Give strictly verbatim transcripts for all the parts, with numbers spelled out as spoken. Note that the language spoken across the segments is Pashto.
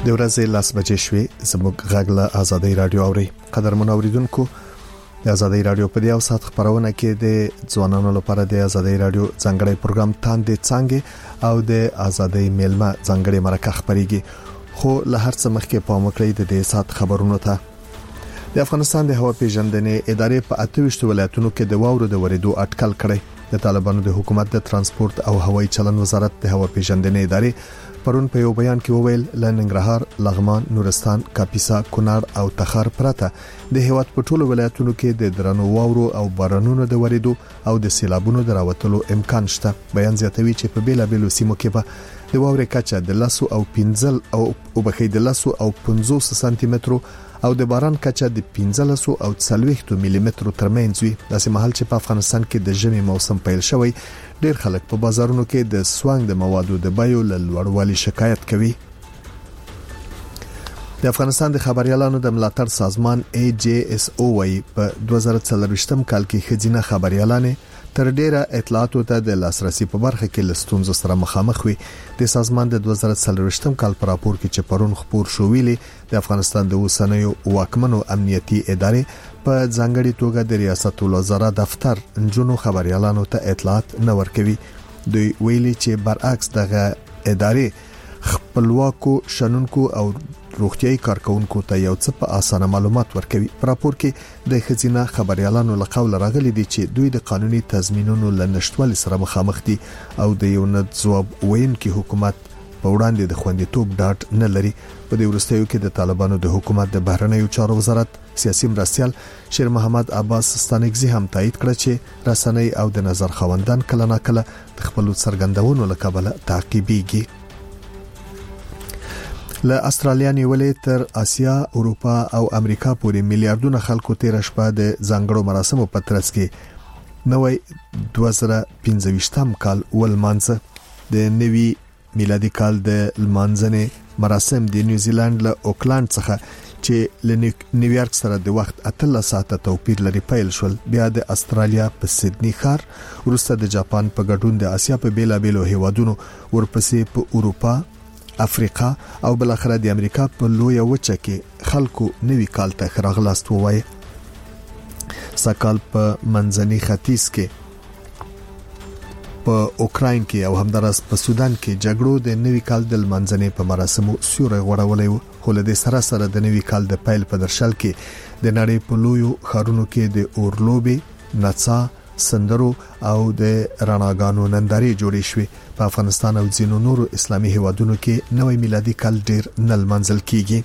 د ورځې لاس بجې شوې زموږ غږ له آزادۍ رادیو اوري. قدرمن اوریدونکو، د آزادۍ رادیو په دې او سات خبرونه کې د ځوانانو لپاره د آزادۍ رادیو ځانګړی پروګرام تاندې څنګه او د آزادۍ میلمه ځانګړی مرکه خبريږي. خو له هر څه مخکې پام وکړئ د دې سات خبرونو ته. د افغانستان د هوا پیژندنې ادارې په اته ویشت ولایتونو کې د واورو د وریدو اټکل کړی. د طالبانو د حکومت د ترانسپورت او هوایي چلن وزارت د هوا پیژندنې ادارې پرون په یو بیان کې وویل لننګرهار، لغمان، نورستان، کاپیسا، کونړ او تخار پرته د هیواد په ټولو ولایتونو کې د درنو واورو او بارانونو د وریدو او د سیلابونو دراوتلو امکان شته. بیان زیاتوي چې په بیلابیلو سیمو کې به د واورې کچه د لاسو او پنځل او وبخې د لاسو او پنځوس سانتي مترو او د باران کچه د پنځلس او څلوېښت ملي مترو ترمنځ وي. داسې مهال چې په افغانستان کې د ژمي موسم پیل شوی، ډېر خلک په بازارونو کې د سوانګ د موادو د بیو له لوړوالي شکایت کوي. د افغانستان د خبريالانو د ملاتړ سازمان ای جی اس او وايي په دوه زره څلرويشتم کال کې خزینه خبريالانه تر ډیره اطلاعاتو ته د لاسرسي په برخه کې لستونزو سره مخامخ وي. د سازمان د دوه زره څلرويشتم کال پر راپور کې چې پرون خبر شو ویلي د افغانستان د اوسنیو واکمنو امنیتي ادارې په ځانګړي توګه د ریاست الوزرا دفتر انجونو خبريالانو ته اطلاعات نه ورکوي. دوی ویلي چې برعکس دغه ادارې خپلواکو شنونکو او روغتيایي کارکونکو ته یو څه په اسانه معلومات ورکوي. په راپور کې د خزینه خبريالانو له قول راغلي دي چې دوی د قانوني تضمینونو لنشټوالي سره مخامخ دي او د یو نه ځواب ویونکي حکومت په وړاندې د خوندیتوب ډاټ نه لري. په دې وروستیو کې د طالبانو د حکومت د بهرنیو چارو وزارت سیاسي مرستيال شیر محمد عباس ستانکزي هم تایید کړ چې رسنۍ او د نظر خوندان کله ناکله د خپل څرګندونو له کبله تعقیبيږي. له استرالیا نیولې تر اسیا، اروپا او امریکا پورې میلیارډونه خلکو تیر شپه د ځانګړو مراسمو په ترڅ کې نوې دوه زره پنځه کال ولمانځه. د نوي میلادي کال د لمانځنې مراسم د نیوزیلند له اوکلند څخه چې له نیویارک سره د وخت اتلس ساعته توپیر لري پیل شول. بیا د استرالیا په سیدنی ښار، وروسته د جاپان په ګډون د اسیا په بیلابیلو هیوادونو، ورپسې په اروپا، افریقا او بل اخر د امریکا په لویه وچه کې خلکو نوي کال ته خراغلاست ووایي. سکال په منځني ختیځ کې، په اوکراین کې او همدارس په سودان کې جګړو د نوي کال د منځني په مراسمو سیوري غوړولې و. خو له دې سره سره د نوي کال د پیل په درشل کې د نړۍ په لویو ښارونو کې د اورلوبي، نڅا، سندرو او د رڼاګانو نندارې جوړې شوې. په افغانستان او ځینو نورو اسلامي هیوادونو کې نوې میلادي کال ډیر نل منځل کیږي.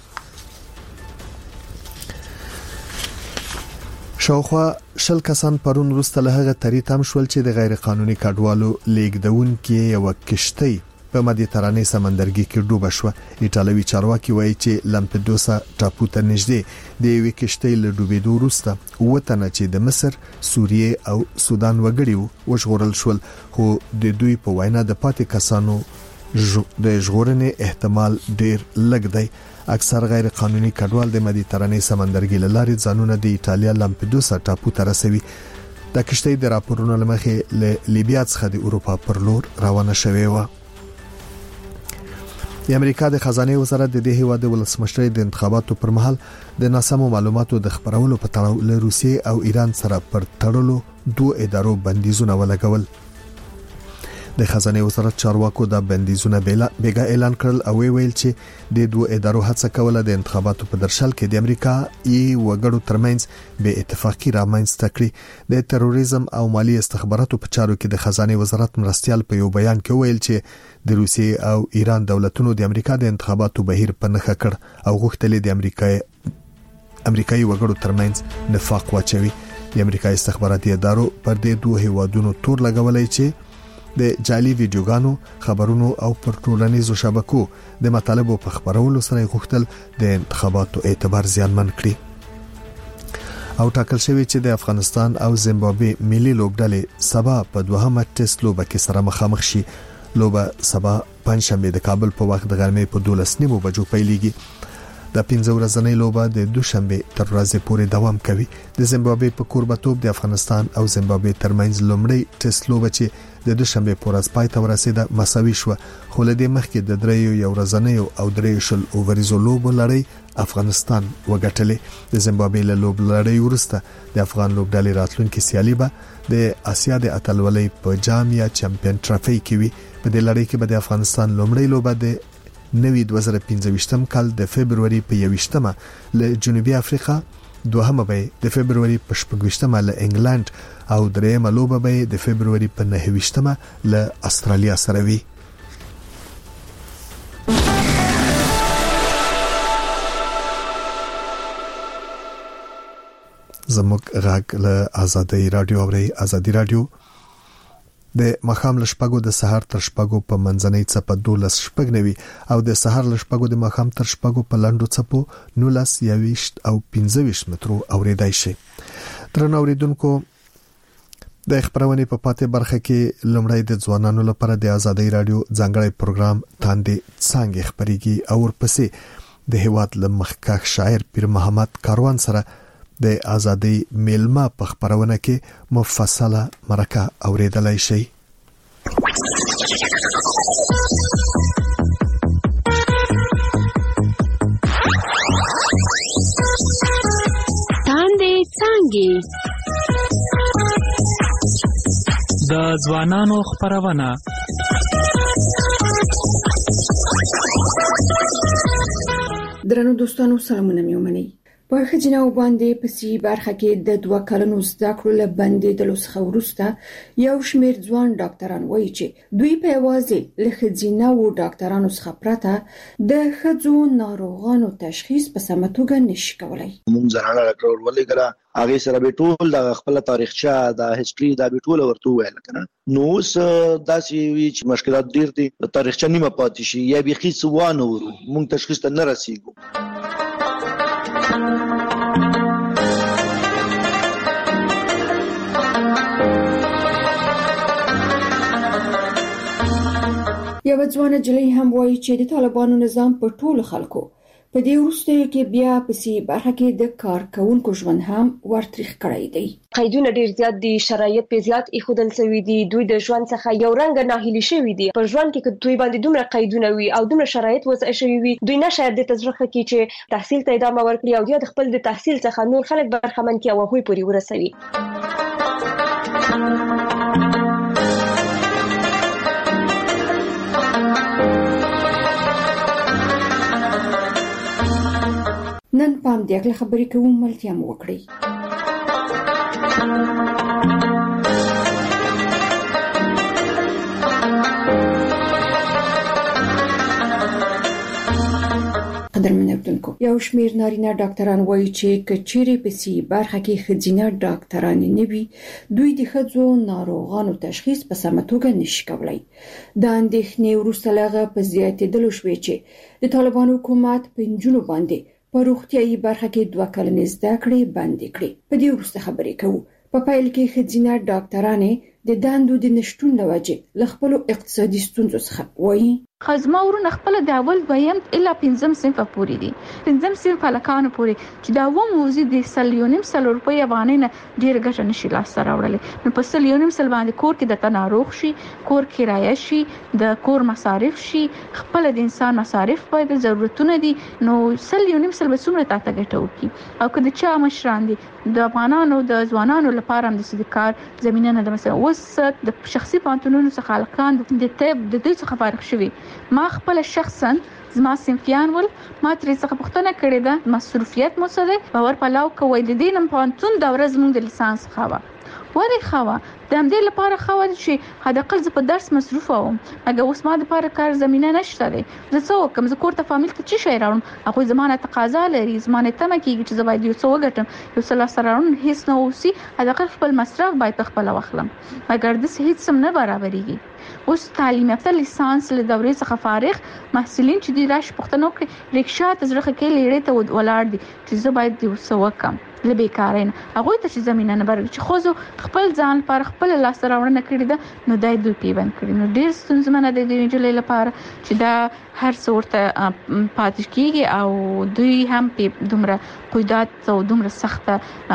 شاوخوا شل کسان پرون وروسته له هغه تری تم شول چې د غیر قانوني کډوالو لیږدون کې یو کشتۍ په مدیترانې سمندرګي کې ډوبه شو. ایټالوي چارواکي وایي چې لامپدوسا ټاپو ته نږدې د یوې کشتۍ له ډوبېدو وروسته وطن چې د مصر، سوریه او سودان وګړي وژغورل شول. خو د دوی په وینا د پاتې کسانو د ژغورنې احتمال ډیر لږ دی. اکثر غیر قانوني کډوال د مدیترانې سمندرګي له لارې ځانونه د ایټالیا لامپدوسا ټاپو ته رسوي. د کشتۍ د راپورونو لمخې له لیبیا څخه د اروپا پر لور روانه شوې و. د امریکا د خزانه وزارت د دې هیواد د ولسمشرۍ د انتخاباتو پر مهال د ناسمو معلوماتو د خبرولو په تړاو له روسیې او ایران سره پر تړلو دوه ادارو بندیزونه ولګول. د خزانه وزارت چارواکو دا بندیزونه بیګا اعلان کړل او ویل چې د دوه ادارو هڅه کوله د انتخاباتو په درشل کې د امریکا ای وګړو ترمنځ به اتفاقی رامنځته کړي. د تروریزم او مالی استخباراتو په چارو کې د خزانه وزارت مرستيال په یو بیان کې ویل چې د روسیې او ایران دولتونو د امریکا د انتخاباتو بهیر په نخښه کړ او غوښتل د امریکای امریکایي وګړو ترمنځ نفاق واچوي. د امریکا استخباراتي ادارو پر دې دوه هیوادونو تور لګولای چې د جعلي ویډیوګانو، خبرونو او پر ټولنیزو شبکو د مطالبو په خبرولو سره غوښتل د انتخاباتو اعتبار زیانمن کړي. او ټاکل شوی چې د افغانستان او زیمبابوې ملي لوبډلې سبا په دوهمه ټیسټ لوبه کې سره مخامخ شي. لوبه سبا پنځشنبه د کابل په وخت د غرمې په دولس نیمو بجو پیلېږي. د پنځه ورځنۍ لوبه د دوشنبه تر ورځې پورې دوام کوي. د زیمبابوې په کوربتوب د افغانستان او زیمبابوې ترمنځ لومړی ټیسټ لوبه چې د دوشنبه په ورځ پای ته ورسېده مساوي شو، خو له دې مخکې د دریو یو ورځنیو او دریو شل اووریزو لوبو لړۍ افغانستان وګټلې. د زیمبابوې له لوب لړۍ وروسته د افغان لوبډلې راتلونکي سیالي به د اسیا د اتلولۍ په جام یا چمپیون ټرافي کې وي. په دې لړۍ کې به د افغانستان لومړی لوبه د نوي دوه زره پنځه کال د فبرवरी په یوشتمه له جنوبي افریقا، دوهمه به د فبرवरी په شپږشتمه له انګلند او دریمه لوبه به د فبرवरी په نهویشتمه له استرالیا سره وي. زموږ غږ له آزادۍ رادیو اوري. آزادۍ رادیو د مخام لشپګو د سحر تر شپګو په منځنۍ څپه دولس شپګ نوي او د سحر لشپګو د مخام تر شپګو په لاندو څپو نولس یويشت او پنځه ویشت مترو اوریدای شي. درنو اوریدونکو، د خبرونه په پاتې برخه کې لومړی د ځوانانو لپاره د آزادۍ رادیو ځانګړی پروګرام تاندې څنګه خبريږي او ورپسې د هیواد لمخکښ شاعر پیر محمد کاروان سره د آزادۍ میلمه په خبرونه کې مفصله مرکه اوریدلای شي. تاندې څنګه د ځوانانو خبرونه. درنو دوستانو، سلامونه مې ومنئ. په خجناو باندې په سی برخه کې د دوه کلونو زده کړو له باندې د لوسخه ورسته یو شمیر ځوان ډاکټران وایي چې دوی په یوازې له خجناو ډاکټرانو څخه پرته د خځو ناروغانو تشخیص په سمه توګه نشي کولای. مونږ زنانه ډاکټر ولګرا هغه سره به ټول د خپل تاریخچه د هیستوري د ټول ورته ویل کنه. نو اوس داسې وی چې مشکلات ډیر دي، تاریخچه نیمه پاتې شي یا به خي سوانه ورو مونږ تشخیص ته نه رسیږو. یو ځوان جلۍ هم وایي چې د طالبانو نظام په ټولو خلکو په دې وروستیو کې بیا په سی برخه کې د کارکونکو ژوند هم ورتریخ کړی دی. قیدونه ډیر زیات دي، شرایط په زیات ایښودل شوی دي، دوی د ژوند څخه یو رنګ ناهیلي شوی دي. په ژوند کې دوی باندې دومره قیدونه وي او دومره شرایط وضع شوی وي، دوی نشه د تجربه کې چې تحصیل ته ادامه ورکړي او د خپل د تحصیل څخه نور خلک برخمن کړي او هغوی پورې ورسوي. نن پام دې اکل خبرې کوم ملتیا مو وکړي. قدرمن اردوونکو، یو شمیر نارینه ډاکټران وایي چې کچېرې په سی برخه کې خځینه ډاکټران نه وي، دوی د خځو ناروغانو تشخیص په سمه توګه نشي کولای. د اندېښنې وروسته لغه په زیاتېدلو شوې چې د طالبانو حکومت په نجونو باندې په روغتیايي برخه کې دوه کلنې زده کړې بندې کړې. په دې وروسته خبرې کوو. په پایل کې خځینه ډاکټرانې د دندو د نشټون له وجې له خپلو اقتصادي ستونزو څخه وایي. خزما ورونه خپل د اول دویم الا پنځم صنف پورې دي. پنځم صنف هلکانو پورې چې دا و موزي د سلیونیم سل روپۍ افغانۍ نه ډیر ګټه نشي لاس سره وړلې. نو په سلیونیم سل باندې کور کې د تناروغ شي، کور کرایه شي، د کور مصارف شي، خپل د انسان مصارف باید ضرورتونه دي. نو سلیونیم سل به څومره تاسو ګټه وکي. او که د چا مشران دي د افغانانو د ځوانانو لپاره هم د صدکار زمينه نه ده. مثلا اوس د شخصي پانتونونو څخه هلکان د تیب د دې څخه فارغ شوي. ما خپل شخصا زما سنفیان ول ما ترې څخه پوښتنه کړې ده مصروفیت مو څه دی، باور پلاو کوي د دې نن پانتون د ورځ مونږ د لیسانس خوا وری خوا د همدې لپاره خوا چې حد اقل زه په درس مصروف وم، مګر اوس ما د لپاره کار زمينه نشته دی. زه څه وکم؟ زه کور ته فامیل ته چی شي راوړم؟ هغه زمانه تقاضا لري، زمانه تمه کیږي چې زه باید یو څه وګټم، یو څه لاسته راوړم، هیڅ نه اوسي. حد اقل خپل مصرف باید خپل واخلم، مګر د هیڅ سم نه برابرېږي. اوس تعلیم یافته لیسانس له دورې څخه فارغ محصلین چې دی راش پښتنو کې ریکشا ته زړه کې لیړې ته ولاړ دي چې زه باید یو څه وکم. لبیکارین هغه ته چې زمينه نه برګ چې خو خپل ځان پر خپل لاس راوړنه کړی ده نو دای دوی پیوند کړی نو ډیر ستونزمنه د دې جلې لپاره چې دا هر څورته پاتې کیږي او دوی هم په دومره قیودات او دومره سخت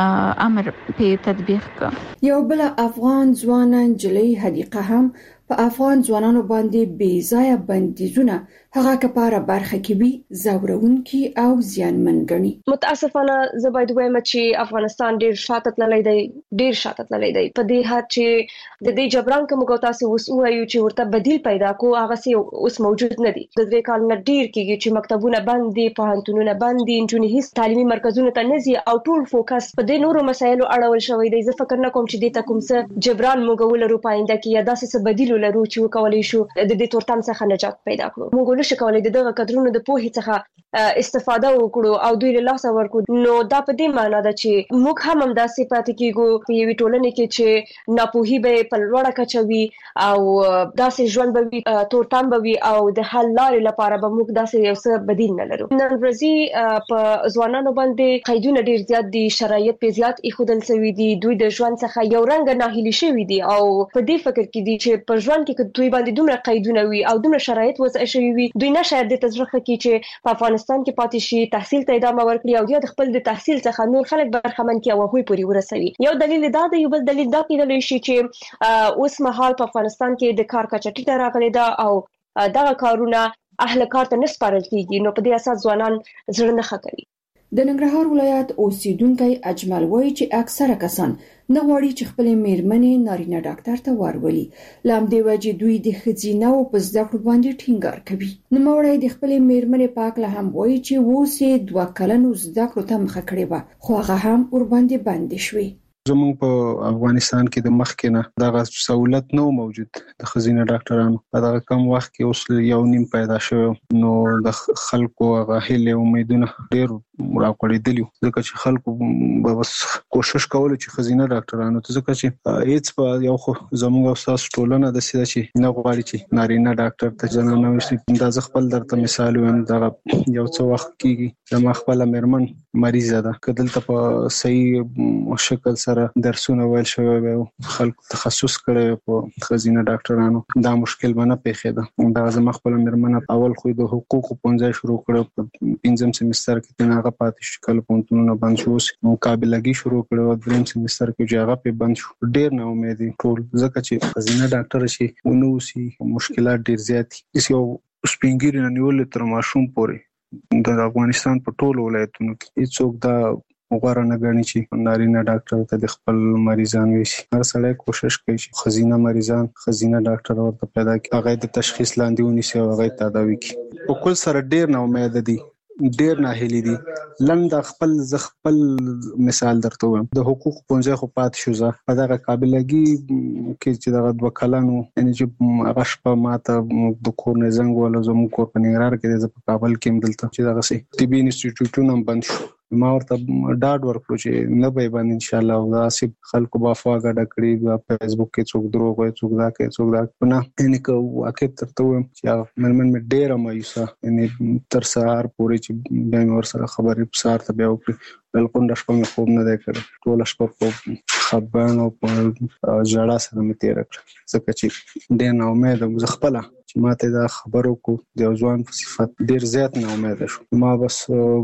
امر په تطبیق کړ. یو بل افغان ځوانان جلې حدیقه هم په افغان ځوانانو باندې بې ځای بندیزونه هغه کپاره برخه کې وي زورونکي او زیانمن ګڼي. متاسفانه زه باید وایم چې افغانستان ډیر شاته تللی دی ډیر شاته تللی دی په دې حد چې د دې جبران کوم تاسو اوس وایو چې ورته بدیل پیدا کو هغه سي اوس موجود نه دي. د دې کال نه ډیر کېږي چې مکتبونه بند دي پوهنتونونه بند دي انټونی هیڅ تعلیمي مرکزونه ته نه ځي او ټول فوکس په دې نورو مسایلو اړول شوی دی. زه فکر نه کوم چې د تکوم څه جبران موږ ولرو پاینده کې یا داسې څه بدیل لرو چې وکولای شو د دې تورتم څخه نجات پیدا کړو. موږ له شکولای دغه کډرونو د پوهې څخه استفاده وکړو او دوی له لاسه ورکړو نو دا په دې معنی ده چې موږ هم هم داسې پاتې کیږو په یوې ټولنې کې چې ناپوهي به په لوړه کچه وي او داسې ژوند به وي تورتم به وي او د حل لارې لپاره به موږ داسې یو څه بدیل نه لرو. نن ورځې په ځوانانو باندې قیدونه ډیر زیات دي شرایط په زیات ایښودل شوي دي دوی د ژوند څخه یو رنګ ناهیلي شوي دي او په دې فکر کې دي چې په ژوند کې دوی باندې دومره قیدونه وي او دومره شرایط وضع شوي وي دوی نه شاید د تجربه کې چې په افغانستان کې پاتې شي تحصیل ته ادامه ورکړي او یا د خپل د تحصیل څخه نور خلک برخمن کړي او هغوی پورې ورسوي. یو دلیل دا دی یو بل دلیل دا کېدلی شي چې اوس مهال په افغانستان کې د کار کچه ټیټه راغلې ده او دغه کارونه اهل کار ته نه سپارل کیږي نو په دې اساس ځوانان زړه نه ښه کوي. د ننګرهار ولایت اوسیدونکو اجمل وایي چې اکثره کسان نه غواړي چې خپل میرمنې نارینه ډاکټر ته ورولي لام دی وجه دوی د خزینه او په زده کړو باندې ټینګار کوي. نو مورای د خپل میرمنې پاک له هم وایي چې ووسې دوه کلنو زده کړو ته مخه کړې و خو هغه هم ور باندې بند شوی. زموږ په افغانستان کې د مخکې نه دغه سہولت نو موجود د خزینه ډاکټرانو په دغه کم وخت کې اوس یو نیم پیدا شوی نو د خلکو هغه هیله امیدونه ډېر راکړېدلی ځکه چې خلکو به بس کوشش کول چې خزینه ډاکټرانو ته ځکه چې هیڅ په یو خو زموږ استاد ټولنه د سیده چې نه غواړي چې نارینه ډاکټر ته جنانه وشي. دا ځ خپل درته مثال وایم دا یو څو وخت کېږي چې ما خپل مرمن مریض ده کدلته په صحیح شکل سره درسونه ویل شوی وي خلکو تخصص کړی په خزینه ډاکټرانو دا مشکل باندې پیښه ده. دا زما خپل مرمن اول خو د حقوق پنځه شروع کړو په پنځم سمستر کې نه پاتې شو کله پونتونو بند شو مقابلګي شروع کړو دریم سمستر کې چې هغه په بند شو ډیر نه امید ټول ځکه چې خزینه ډاکټر شي ونو سي مشکلات ډیر زیات دي. یو سپینګری نه نیول تر ماشوم پورې د افغانستان په ټولو ولایتونو کې هیڅوک دا وګوره نه غني چې نارینه ډاکټر ته د خپل مریضان وشي. هر سړی کوشش کوي چې خزینه مریضان خزینه ډاکټر ورته پیدا کړي هغه د تشخیص لاندې ونیسي او هغه تداوي کړي. په کل سره ډیر نه امید دي ډیر نه هلي دي لند خپل ز خپل مثال درته وایم د حقوق پنځه خو پات شو زه په دغه قابلګي کې چې دغه دوه کلانو یعنی چې هغه شپه ماته د کور نه زنګ ولا زموږ کور په ننګرهار کې د په کابل کې مدلته چې دغه سي طبي انسټیټیوټونه بند شو ما ورته ډاډ ورکړو چې نه به باندې ان شاء الله او داسې خلکو بافا غډ کړی په فیسبوک کې څوک دروغ وایي څوک دا کوي څوک دا نه یعنی که واقع ترته ویم چې منمن مې ډېر مایوسه یعنی تر سهار پورې چې بیا ور سره خبرې سهار ته بیا وکړي بلکې د شپه مې خوب نه دی کړی ټول شپه په خبرن او په جړا سره مې تیر کړ ځکه چې ډېر نه امید هم زه خپله چې ماته دا خبرو کو د ځوان په صفت ډېر زیات نه امید شو ما بس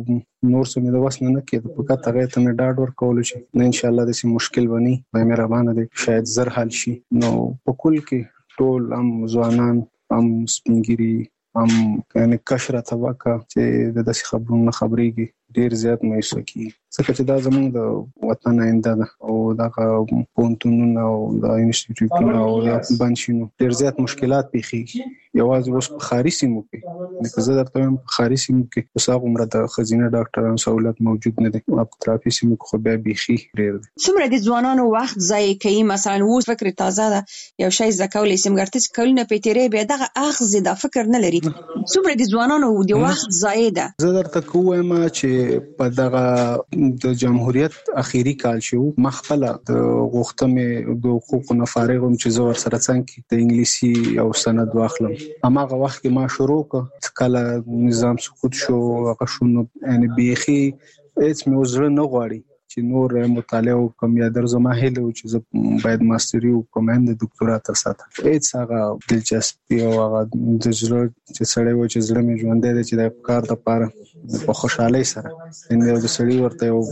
نور څه مې د وس نه نه کېده په کته هغه ته مې ډاډ ورکول چې نه ان شاء الله داسې مشکل ونی به مې رابانه دي شاید زر حل شي. نو په کل کې ټول هم ځوانان هم سپینګری هم یعنی کشره طبقه چې د داسې خبرونو خبرېږي ډېر زیات مایوسه کیږي ځکه چې دا زموږ د وطن آینده ده او دغه پوهنتونونه او د انسټیټیوټونه او د بند شینو ډېر زیات مشکلات پیښیږي یوازې اوس په ښاري سیمو کې لکه زه درته وایم په ښاري سیمو کې اوس هغومره د ښځینه ډاکټرانو سهولت موجود نه دی او په اطرافي سیمو کې خو بیا بیخي ډېر دی. څومره د ځوانانو وخت ضایع کوي مثلا اوس فکر تازه ده یو شی زده کولی سم ګرته چې کلونه په تیرې بیا دغه اخذ دا فکر نه لري څومره د ځوانانو د وخت ضایع ده. زه درته کوم چې په دغه د جمهوریت اخیری کال شو مخبل د غوښتمه د حقوق نه فارغ هم چې زور سره څنګه د انګلیسي او سند واخلم هماغه وخت کې ما شروع ک کله نظام سقوط شو هغه شنو یعنی بیخي هیڅ مې وزره نه غواړي چې نور مطالعه وکم یا درځم هله چې زه باید ماستری وکم هم د ډاکټرا تر ساته هیڅ هغه دلچسپي او هغه د ژوند چې سړی و چې زړه مې ژوند دی چې د کار لپاره په خوشحالي سره ان د سړی ورته یو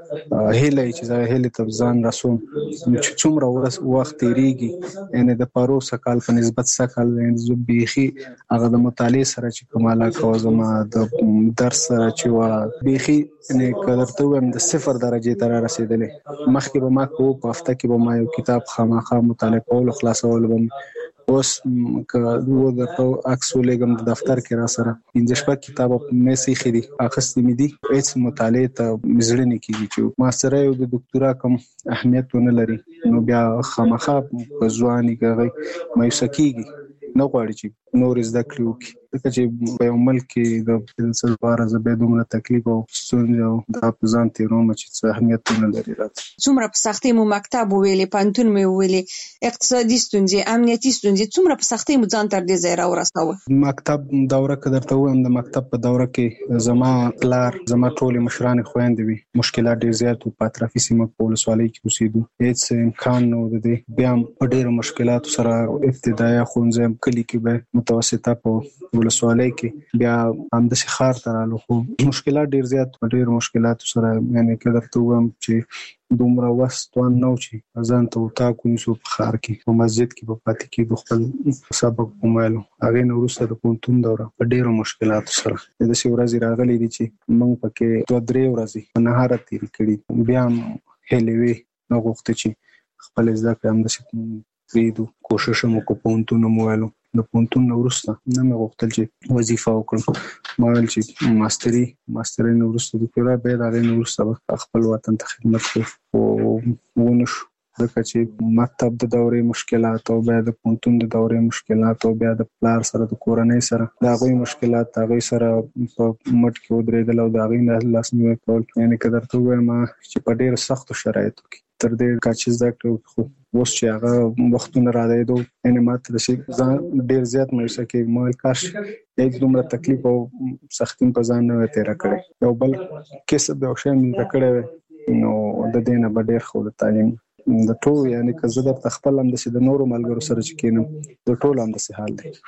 هله چې زه هله ته ځان رسوم چې څومره وخت تیریږي ان د پارو سکال په نسبت سکال زه بيخي هغه د مطالعه سره چې کماله کوزم د درس سره چې وا بيخي نه کړته وم د صفر درجه ته رسیدلې مخکې به ما کو په هفته کې به ما یو کتاب خامخا مطالعه کول خلاصول بم اوس که دوه د عکس ولګم د دفتر کې را سره پنځه شپږ کتاب مې سي خري اخستې مې دي هیڅ مطالعه ته مزړه نه کیږي چې ماستر یو د ډاکټرا کوم اهمیت ونه لري نو بیا خامخا په ځواني کې مې سکیږي نو غواړي چې نور زده کړو کې چې په یو ملک کې د سلوار زبې دومره تکلیف او ستونزې او د ځان تیروم چې څه اهمیت نه لري راته څومره په سختۍ مو مکتب ویلې پانتون مې ویلې اقتصادي ستونزې امنیتي ستونزې څومره په سختۍ مو ځان تر دې ځای راورساوه مکتب دوره کې درته وایم د مکتب په دوره کې زما پلار زما ټول مشران خويندې وي مشکلات ډېر زیات او په اطرافي سیمه په ولسوالۍ کې اوسېدو هیڅ امکان نه و د دې بیا په ډېر مشکلات سره ابتدایي ښوونځی کلی کې به متوسطه په ولسوالۍ کې بیا هم د شخار ترالو خو مشکلات ډیر زیات ډیر مشکلات سره یعنی کله ته وم چې دومره وستوان نو چې ځان ته وتا کوم سو په خار کې په مسجد کې په پاتې کې د خپل سبق کومالو هغه نو وروسته د پونتون دوره په ډیرو مشکلات سره د شي ورځې راغلي دي چې موږ پکې دوه درې ورځې په نهار تیر کړي بیا هلوي نو غوښته چې خپل ځکه هم د شي ریدو کوشش مو کو پونتون موالو د پونتون وروسته نه مې غوښتل چې وظیفه وکړم ما ویل چې ماستری ماستری نو وروسته د کورا به دا نو وروسته خپل وطن ته خدمت کوم او ونش ځکه چې مکتب د دورې مشکلات او بیا د پونتون د دورې مشکلات او بیا د پلار سره د کورنۍ سره دا غوي مشکلات هغه سره په مټ کې ودرېدل او دا غي نه لاس نیول کول یعنی کدر ته وایم چې په ډېر سخت شرایطو کې تر دې کاچې زده خو اوس چې هغه وختونه را دی دوه ان ماته د شي ځان ډیر زیات مې سکه مال کاش یک دومره تکلیف او سختیم په ځان نه تیر کړی یو بل کیسه د اوشن د کړه نو د دینه به ډیر خو د تعلیم د ټول یعنی که زه د خپل هم د د نورو ملګرو سره چې کینم د ټول هم د سه حال دی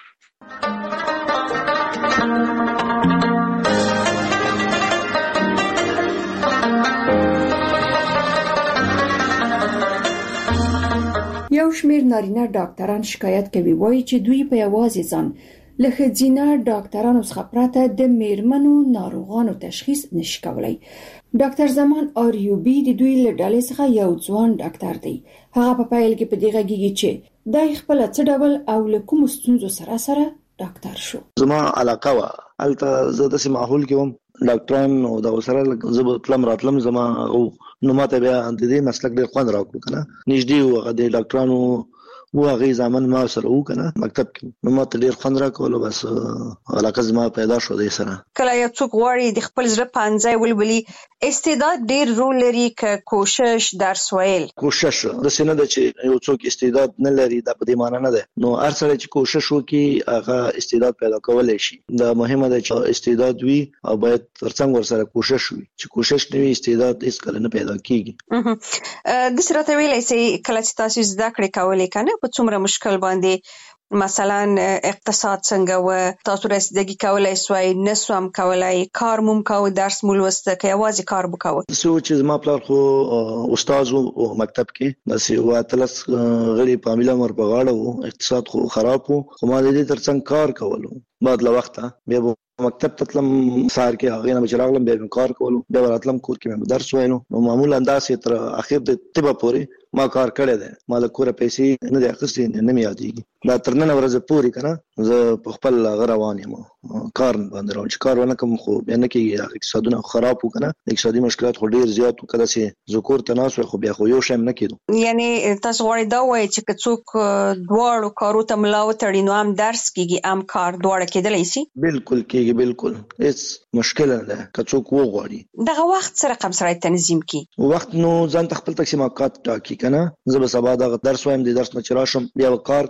یو شمېر نارینه ډاکټران شکایت کوي وایي چې دوی په یوازې ځان له ښځینه ډاکټرانو څخه پرته د میرمنو ناروغانو تشخیص نشي کولای. ډاکټر زمان آریوبی د دوی له ډلې څخه یو ځوان ډاکټر دی. هغه په پیل کې په دې غږیږي چې دای خپل څه ډول او له کوم ستونزو سره سره ډاکټر شو. زما علاقه وا الته زه د سیمه ماحول کې وم ډاکټران او د وسره زه تلم راتلم زما او نو ماته بیا د دې مسلک ډېر خوند راکړو کنه نږدې و د ډاکټرانو و هغه ځامن ما سره و کنه مکتب کې نو ماته ډېر خوند راکول بس علاقه زما پیدا شو د سره کله یو څوک غواړي د خپل ځړ پانځای ولولي استعداد ډېر رول لري ک کوشش درس ویل کوشش د سینه د چې یو څوک استعداد نه لري د په دې معنی نه ده نو هر سره چې کوشش وکړي هغه استعداد پیدا کولای شي دا مهمه ده چې استعداد وي او باید ترڅنګ ور سره کوشش وي چې کوشش نه وي استعداد هیڅ کله نه پیدا کیږي د سره ته ویلای سي کله چې تاسو زده کړې کولای کنه په څومره مشکل باندې مثلا اقتصاد څنګه و تاسو رسیدګي کولای سوای نسوم کولای کار مم کاو درس مول وسته کې आवाज کار وکاو سو چې ما پلار خو استاد او مکتب کې بس یو اتلس غړي په عامله مر په غاړه اقتصاد خو خراب وو خو ما دې ترڅنګ کار کولو بعد له وخت بیا مکتب ته تلم سار کې هغه نه بچراغلم بیا کار کولو بیا راتلم کور کې درس وایلو نو معمولا انداسې تر اخر د تبه پوري ما کار کړی دی ما له کوره پیسې نه دی اخیستې نه مې یادېږي دا تر نن ورځې پوري کنه زه په خپل روان یم کار باندې روان چې کار ونه کوم خو بیا نه کېږي اقتصادونه خراب و کنه اقتصادي مشکلات خو ډېر زیات و کله چې ذکر تناس خو بیا خو یو شیم نه کېدو یعنی تاسو غواړئ دا وایي چې څوک دواړو کارو ته ملا وتړي نو هم درس کېږي هم کار دواړه کېدلی شي بالکل کېږي بالکل هیڅ مشکل نه ده که څوک وغواړي دغه وخت سره رقم سره تنظیم کی وخت نو ځان خپل تقسیمات ټاکي کنه زه به سبا د درس وایم د درس نه چراشم بیا کار کوم بیا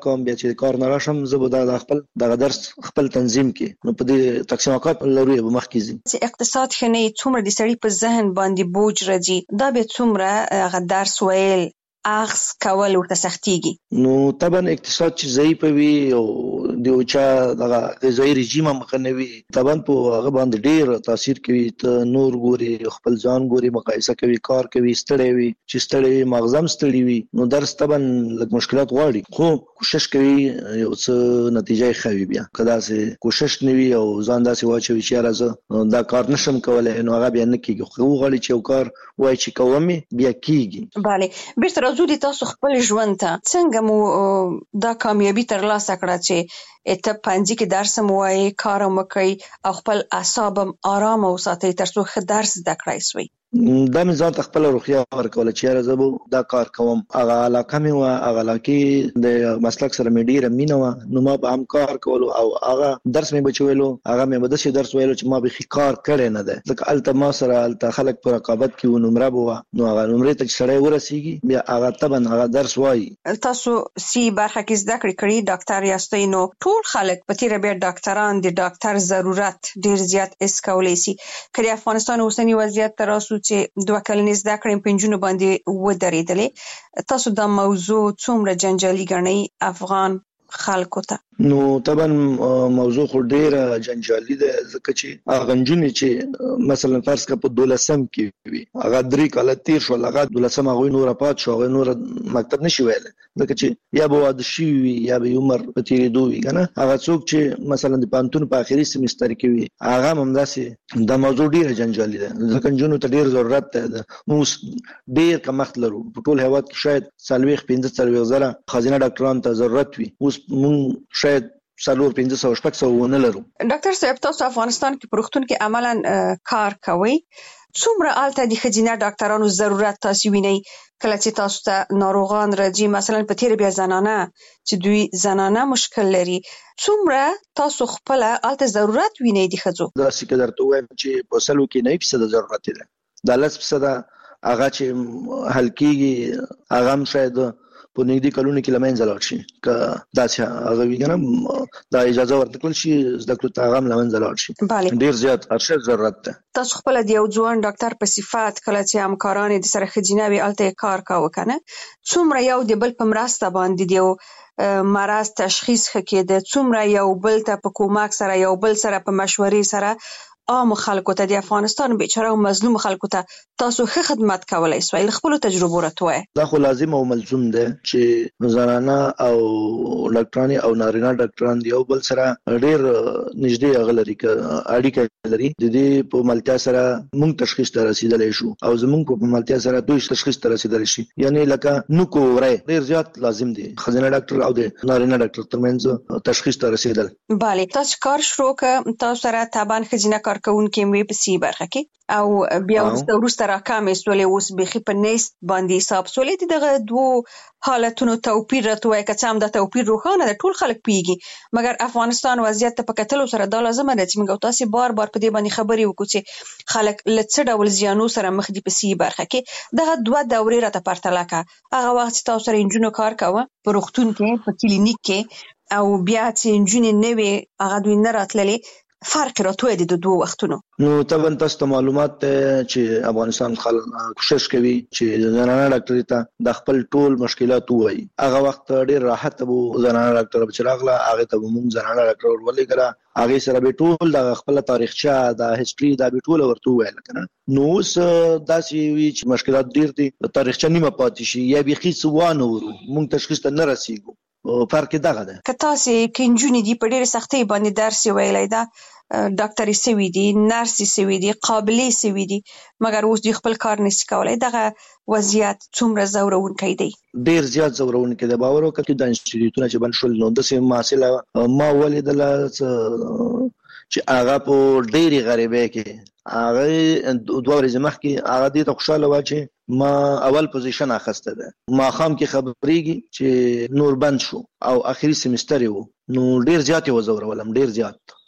چې کار نه راشم زه به د خپل د درس خپل تنظیم کې نو په دې تقسیم اوقات لري به مخ کیږي چې اقتصاد خنه څومره د سړي په ذهن باندې بوج راځي دا به څومره غ درس ویل اخذ کول ورته سختيږي نو طبعا اقتصاد چې ضعیف وي او د اوچا د غذایی رژیم مخنوي طبعا په هغه باندې ډیر تاثیر کوي ته نور ګوري خپل ځان ګوري مقایسه کوي کار کوي ستړی وي چې ستړی مغزم ستړی وي نو درس طبعا لږ مشکلات غواړي خو کوشش کوي یو څه نتیجه ښه بیا کدا سه کوشش نوي او ځان داسې واچوي چې راځه دا کار نشم کولای نو هغه بیا نه کیږي خو غواړي چې یو کار وای چې کومي بیا کیږي bale بیرته راځو د تاسو خپل ژوند ته څنګه مو دا کامیابی ترلاسه کړه چې اته پنځه کې درس مو وای کار مو کوي او خپل اعصاب آرام او ساتي ترڅو ښه درس زده کړئ سوي دا مې ځان خپل روحیه ورکول چې راځم دا کار کوم هغه علاقه مې وا هغه علاقه د مسلک سره مې ډیره مینه و نو ما به هم کار کول او هغه درس مې بچویلو هغه مې بده شي درس ویلو چې ما به کار کړی نه ده ځکه الته ما سره الته خلک پر رقابت کې و نمره بو نو هغه نمره ته سړی ورسیږي بیا هغه طبعا هغه درس وایي تاسو سی برخه کې زده کړې کړی ډاکټر یاستئ نو ټول خلک په تیر بیا ډاکټران د ډاکټر ضرورت ډیر زیات اس کولای شي کړي افغانستان اوسنی وضعیت تراسو چې دوه کلنې زده کړې پنځونو باندې ودرېدلې تاسو دا موضوع څومره جنجالي ګڼئ افغان خلکو ته نو طبعا موضوع خو ډیره جنجالي ده ځکه چې هغه نجونې چې مثلا فرض کړه په دولسم کې وي هغه درې کاله تیر شو هغه دولسم هغه نور پات شو هغه نور مکتب نشي ویل ځکه چې یا به واده شي وي یا به عمر په تیرې دوی کنه هغه څوک چې مثلا د پانتون په اخري سیمستر کې وي هغه هم داسې د موضوع ډیره جنجالي ده ځکه نجونو ته ډیر ضرورت ده موږ ډیر کمښت لرو په ټول هیواد کې شاید څلويخ پنځه څلويخ زره خزینه ډاکټرانو ته ضرورت وي اوس موږ شاید څلور پنځه سوه شپږ سوه نه لرو ډاکټر صاحب تاسو افغانستان کې پروختون کې عملاً کار کوي څومره آلته د خزینه ډاکټرانو ضرورت تاسو وینئ کله چې تاسو ته ناروغان راځي مثلا په تیر بیا زنانه چې دوی زنانه مشکل لري څومره تاسو خپل آلته ضرورت وینئ د خزو دا څه درته وایم چې په سلو کې نه فیصد ضرورت ده د لس فیصد هغه چې حل کیږي هغه هم شاید په نږدې کلونو کې لمنځه لاړ شي که داسې هغه وي کنه دا اجازه ورکړل شي زده کړو ته هغه لمنځه لاړ شي ډیر زیات ارشد ضرورت ده تاسو خپل د یو ځوان ډاکټر په صفات کله چې همکاران د سره خزینه وی الته کار کاوه کنه څومره یو د بل په مرسته باندې دیو مرض تشخیص خکې ده څومره یو بل ته په کومک سره یو بل سره په مشورې سره عام خلکو ته د افغانستان بیچاره او مظلوم خلکو ته تاسو ښه خدمت کولای سوای خپل تجربه راټوي دا خو لازم او ملزوم ده چې زنانه او ډاکټرانی او نارینه ډاکټران دی یو بل سره ډیر نږدې اغلري ک اړیکه لري د دې په ملتیا سره موږ تشخیص ته رسیدلای شو او زموږ په ملتیا سره دوی تشخیص ته رسیدل شي یعنی لکه نو کوره ډیر زیات لازم دي خزینه ډاکټر او د نارینه ډاکټر ترمنځ تشخیص ته رسیدل bale تاسو کار شروع ک تاسو سره تابان خزینه کارکونکو مې په سی برخه کې او بیا وروسته راکمې سولې اوس بخي په نست باندې حساب سولې دغه دوه حالتونو توپیر راټوي که څه هم د توپیر روښانه د ټول خلک پیږي مګر افغانستان وضعیت په کتلو سره دا لازم ده چې موږ تاسو بار بار په دې باندې خبرې وکړو چې خلک لڅ ډول زیانو سره مخ دي په سی برخه کې دغه دوه دورې راته پرتله کا هغه وخت تاسو سره انجونو کار کاوه په روغتون کې په کلینیک کې او بیا چې انجونې نوي هغه دوی نه راتللې فرق راټوي د دوه وختونو نو طبعا تاسو ته معلومات چې افغانستان خلک کوشش کوي چې زنانه ډاکټر ته د خپل ټول مشکلات وایي هغه وخت ډیر راحت وو زنانه ډاکټر په چراغله هغه ته موږ زنانه ډاکټر ولې کړه هغه سره به ټول د خپل تاریخچه د هیستوري د ټول ورته ویل کنه نو اوس داسې وی چې مشکلات ډیر دي تاریخچه نیمه پاتې شي یا به خیس وانه ورو موږ تشخیص ته نه رسیږو فرق دغه ده که تاسو کینجونی دی په ډېر سختي باندې درس ویلای دا ډاکټري سوي دي نرسي سوي دي قابلې سوي دي مګر اوس د خپل کار نشي کولای دغه وضعیت څومره زورونکی دی ډیر زیات زورونکی دی باور وکړئ د انسټیټیوټونو چې بن شول نو د سیم ماسله ما ولیدل چې هغه په ډېری غریبه کې هغه دوه ورځې مخکې هغه دې ته خوشاله و چې ما اول پوزیشن اخسته ده ما خام کې خبرېږي چې نور بند شو او اخري سیمستر یو نو ډیر زیات یو زور ولم ډیر زیات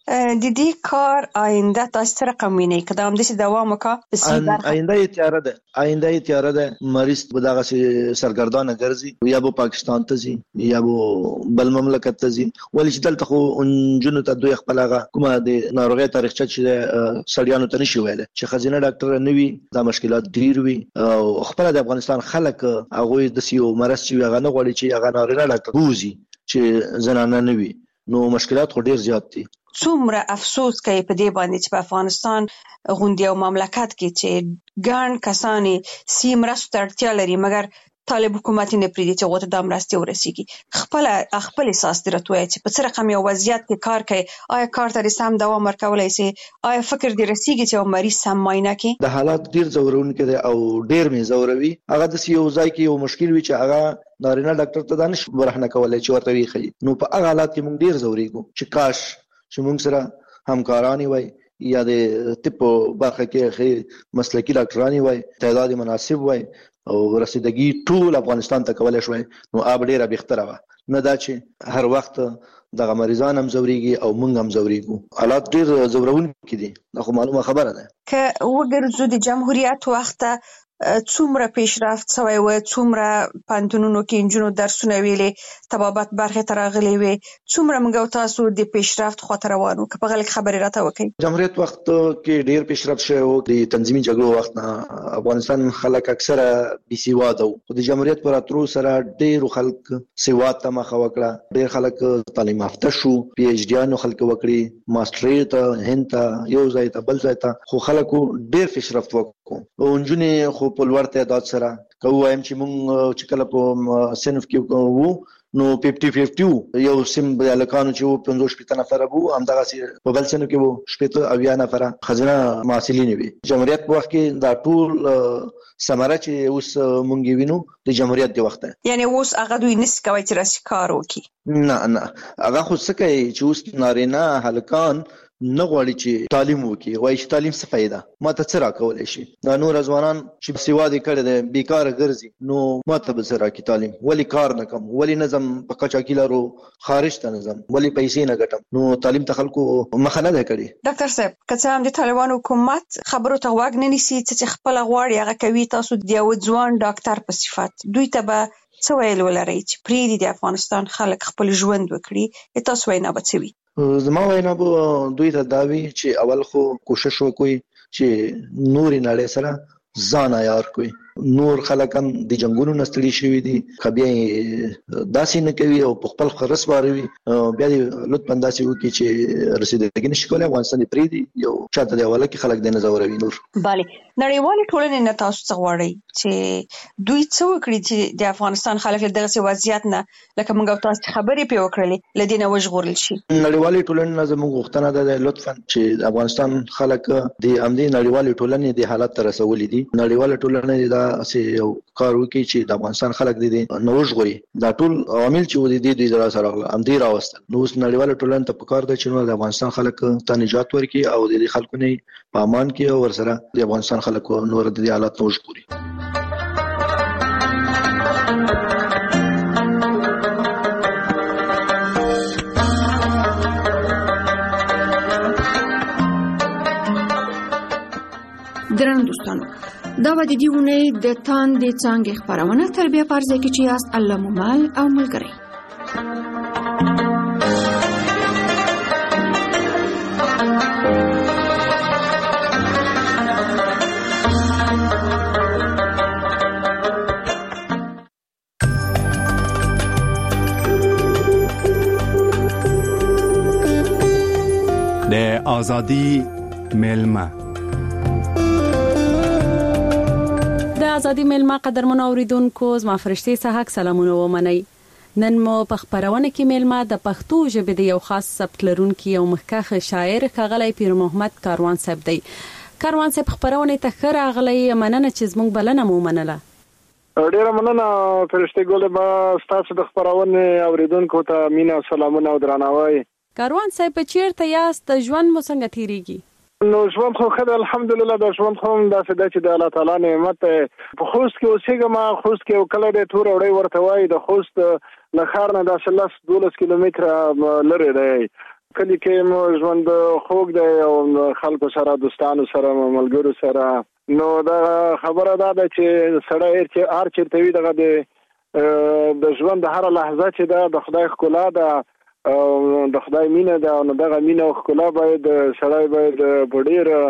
د دې کار آینده تاسو سره رقم ویني که دا همداسې دوام وکړي په سي برخه آینده یې تیاره ده آینده یې تیاره ده مریض به دغسې سرګردانه ګرځي یا به پاکستان ته ځي یا به بل مملکت ته ځي ولې چې دلته خو نجونو ته دوی خپل هغه کومه د ناروغۍ تاریخچه چې سړیانو ته نشي ویلی چې ښځینه ډاکټره نه وي دا مشکلات ډیر وي او خپله د افغانستان خلک هغوی داسې یو مرض چې وي هغه نه غواړي چې هغه نارینه ډاکټر بوځي چې زنانه نه وي نو مشکلات خو ډیر زیات دي. څومره افسوس کوي په دې باندې چې په افغانستان غوندې یو مملکت کې چې ګڼ کسان سي مرستو ته اړتیا لري مګر طالب حکومت نه پریږدي چې هغوی ته دا مرستې ورسیږي. خپله خپل احساس دې راته ووایه چې په څه رقم یو وضعیت کې کار کوي آیا کار ته دې سم دوام ورکولی سي آیا فکر دې رسیږي چې یو مریض سم معاینه کړي؟ د حالات ډیر ځورونکی دی او ډیر مې ځوروي هغه داسې یو ځای کې یو مشکل وي چې هغه نارینه ډاکټر ته دا نشي برهنه کولی چې ورته ویښوي نو په هغه حالات کې موږ ډیر ځورېږو چې کاش چې موږ سره همکاران وای یا د طب برخه کې ښې مسلکي ډاکټران وای تعداد مناسب وای او رسیدګي ټول افغانستان ته کولای شوی نو آب ډیره بهتره وه نه دا چې هر وخت دغه مریضان هم ځورېږي او موږ هم ځورېږو حالات ډیر ځورونکي دي دا خو معلومه خبره ده. که وګرځو د جمهوریت وخته څومره پیشرفت شوی و څومره پوهنتونونو کې نجونو درسونه ویلې طبابت برخې ته راغلې وې څومره موږ او تاسو د پیشرفت خواته روان وو که په غلط خبرې راته وکړئ؟ جمهوریت وخت کې ډیر پیشرفت شوی و د تنظیمي جګړو وخت نه افغانستان خلک اکثره بې سواده وو خو د جمهوریت په راتلو سره ډیرو خلک سواد ته مخه وکړه ډیر خلک تعلیم یافته شو پی ایچ ډیانو خلک وکړي ماسټري ته هند ته یو ځای ته بل ځای ته خو خلکو ډیر پیشرفت وکړو او نجونې خو په لوړ تعداد سره که ووایم چې موږ چې کله په صنف کې وو نو پنځه پنځه یو سیم د هلکانو چې وو پنځوس شپېته نفره وو همدغسې په بل صنف کې وو شپېته اویا نفره ښځینه محصلینې وې. جمهوریت په وخت کې دا ټول ثمره چې اوس موږ وینو د جمهوریت د وخت یعنی اوس هغه دوی نشي کولی چې راسي کار وکړي؟ نه نه هغه خو څه کوي چې اوس نارینه هلکان نه غواړي چې تعلیم وکړي وایي چې تعلیم څه فایده ما ته څه راکولی شي دا نور ځوانان چې سواد یې کړی دی بېکاره ګرځي نو ما ته به څه راکړي تعلیم ولې کار نه کوم ولې نه ځم په قاچاقي لارو خارج ته نه ځم ولې پیسې نه ګټم نو تعلیم ته خلکو مخه نه ده کړې. ډاکټر صاحب که څه هم د طالبانو حکومت خبرو ته غوږ نه نیسي څه چې خپله غواړي هغه کوي تاسو د یو ځوان ډاکټر په صفت دوی ته به څه ویل ولرئ چې پرېږدي د افغانستان خلک خپل ژوند وکړي تاسو وینا به څه وي؟ زما وینا به دوی ته دا وي چې اول خو کوشش وکړي چې نورې نړۍ سره ځان عیار کړي نور خلک هم د جنګونو نه ستړي شوي دي که بیا یې داسې نه کوي او په خپل خرس واروي بیا دې لطفا داسې وکړي چې رسیدګي نشي کولی افغانستان یې پرېږدي یو چاته د حواله کړي خلک دې نه ځوروي نور. بله نړیوالې ټولنې نه تاسو څه غواړئ چې دوی څه وکړي چې د افغانستان خلک له دغسې وضعیت نه لکه موږ او تاسو خبرې پرې وکړلې له دې نه وژغورل شي؟ نړیوالې ټولنې نه زموږ غوښتنه ده لطفا چې د افغانستان خلک د همدې نړیوالې ټولنې د حالت ته رسولي دي نړیواله ټولنه دا چې یو کار وکړي چې د افغانستان خلک دې نه وژغوري دا ټول عوامل چې ودي دې دوی را سره همدې راوستل نو اوس نړیواله ټولنه ته پکار ده چې د افغانستان خلک ته نجات ورکړي او د خلکو نه په امان کې او ورسره د افغانستان خلکو نور د حالات نه وژغوري. درنو دوستانو دا به د دې اونۍ د تاندې څانګې خپرونه تر بیا په ځای کې چې یاست الله مو مل او ملګری. د ازادي ملما د ازادي ملما قدرمن اوریدونکو زما فرشتي صحاک سلامونه ومنئ. نن مو په خبرونه کې ملما د پښتو ژبې د یو خاص سبک لرونکي او مخکخ شاعر ښاغلی پیر محمد کاروان صاحب دی. کاروان صاحب خبرونه ته ښه راغلی مننه چې زموږ بلنه مو منله. ډیره مننه فرشتي ګل ما ستاسو د خبرونه اوریدونکو ته مینا سلامونه او درناوی. کاروان صاحب چیرته یاست ژوند مو څنګه تیریږي؟ نو ژوند خو خدای الحمدلله د ژوند خو داسې ده چې د الله تعالی نعمت په خوست کې اوسېږم. خوست کې یو کلی دی تور وړی ورته وایي د خوست له ښار نه داسې لس دولس کیلومتره لرې دی کلی کې مو ژوند خوږ دی او خلکو سره دوستانو سره ملګرو سره. نو دا خبره دا ده چې سړی چې هر چیرته وي دغه د د ژوند هر لحظه چې دا د خدای ښکلا ده او د خدای مینه ده. نو دغه مینه او ښکلا باید سړی باید په ډېر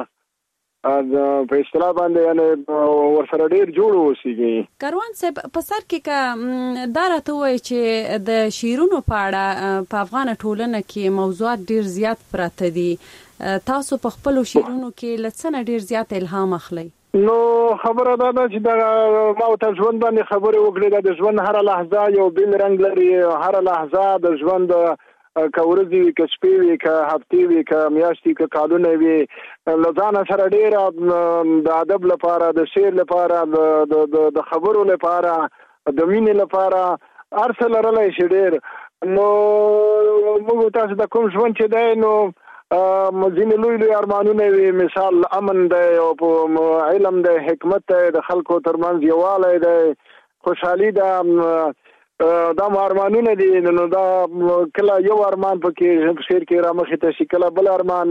په اصطلاح باندې یعنی ورسره ډېر جوړ اوسېږي. کاروان صاحب په سر کې که دا راته وایي چې د شعرونو په اړه په افغان ټولنه کې موضوعات ډېر زیات پراته دي، تاسو په خپلو شعرونو کې له څه نه ډېر زیات الهام اخلئ؟ نو خبره دا ده چې دا ما ته ژوند باندې خبرې وکړې، د ژوند هر لحظه یو بل رنګ لري. هر لحظه د ژوند که ورځې وي، که شپې وي، که هفتې وي، که میاشتې، که کالونه وي، له ځانه سره ډېره د ادب لپاره، د شعر لپاره، د د خبرو لپاره، د مینې لپاره هر څه لرلی شي ډېر. نو موږ تاسو د کوم ژوند چې دی نو ځینې لوی لوی ارمانونه وي، مثال امن دی او په علم دی، حکمت دی، د خلکو ترمنځ یووالی دی، خوشحالي ده، دا ارمانونه دي. نو دا کله یو ارمان پکې شعر کې رامخې ته شي، کله بل ارمان.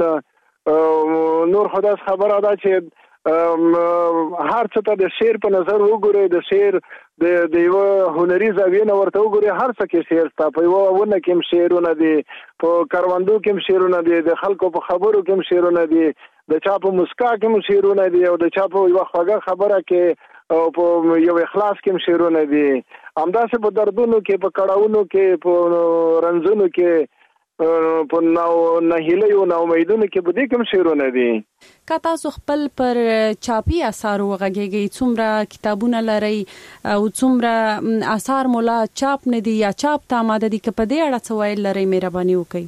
نور خو داس خبره ده چې هر څه ته د شعر په نظر وګورئ، د شعر د یوه هنري زاویې نه ورته وګورئ. هر څه کې شعر شته، په یوه ونه کې هم شعرونه دي، په کروندو کې هم شعرونه دي، د خلکو په خبرو کې هم شعرونه دي، د چا په مسکا کې هم شعرونه دي، او د چا په یوه خوږه خبره کې او په یو اخلاص کې هم شعرونه دي. همداسې په دردونو کې، په کړاوونو کې، په رنځونو کې، په ناهیلیو او ناامیدونو کې په دې کې هم شعرونه دي. که تاسو خپل پر چاپي اثارو وغږیږئ، څومره کتابونه لرئ او څومره اثار مولا چاپ نه دي یا چاپ ته آماده دي، که په دې اړه څه ویل لرئ مهرباني وکړئ.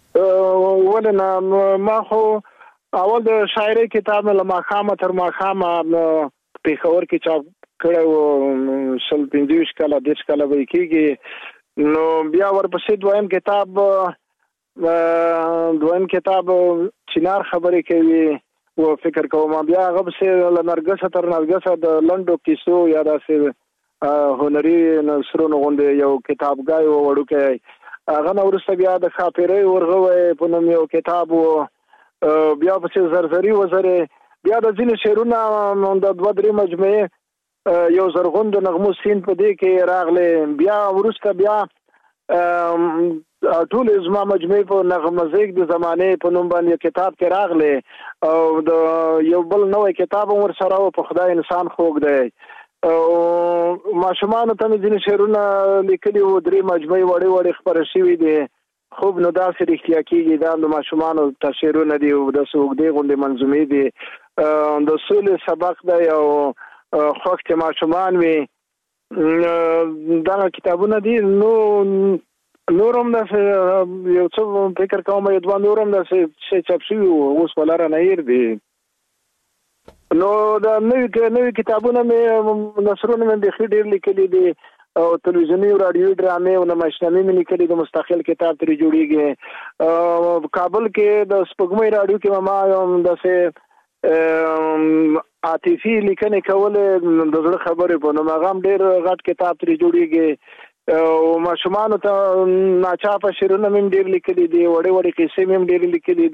ولې نه، ما خو اول د شاعرۍ کتاب مې له ماښامه تر ماښامه پېښور کې چاپ کړی و، شل پنځه ویشت کاله دېرش کاله به یې کېږي. نو بیا ورپسې دویم کتاب دویم کتاب چنار خبرې کوي و فکر کوم. بیا هغه پسې له نرګسه تر نرګسه د لنډو کیسو یا داسې هنري نثرونو غوندې یو کتابګای و وړوکی. هغه نه وروسته بیا د ښاپیرۍ ورغوی په نوم یو کتاب و. بیا پسې زرزري وزرې، بیا د ځینې شعرونه د دوه درې مجموعې یو زرغون د نغمو سین په دې کې راغلی. بیا وروسته بیا ټول زما مجموعې په نغمزیک د زمانې په نوم باندې کتاب کې راغلی، او د یو بل نوی کتاب هم ورسره و، په خدای انسان خوږ دی. او ماشومانو ته مې ځینې شعرونه لیکلي وو، درې مجموعې وړې وړې خپاره شوي دي. خوب نو داسې رښتیا کېږي، دا د ماشومانو ته شعرونه دي، داسې اوږدې غوندې منظومې دي. د سولې سبق دی او خوښ چې ماشومان وي، دغه کتابونه دي. نو نور هم داسې یو څه فکر کوم، یو دوه نور هم داسې شی چاپ شوي وو، اوس په لاره نه هیر دي. نو د نوي نوي کتابونه مې نثرونه مې بیخي ډېر لیکلي دي، او تلویزیوني او رادیوي ډرامې او نمایشنامې مې لیکلي، د مستقل کتاب ترې جوړېږي. کابل کې د سپوږمۍ رادیو کې ما یو داسې عاطفي لیکنې کولې، د زړه خبرې په نوم، هغه هم ډېر غټ کتاب ترې جوړېږي. او ماشومانو ته ناچاپه شعرونه مې هم ډېر لیکلي دي، وړې وړې قصې مې هم ډېرې لیکلي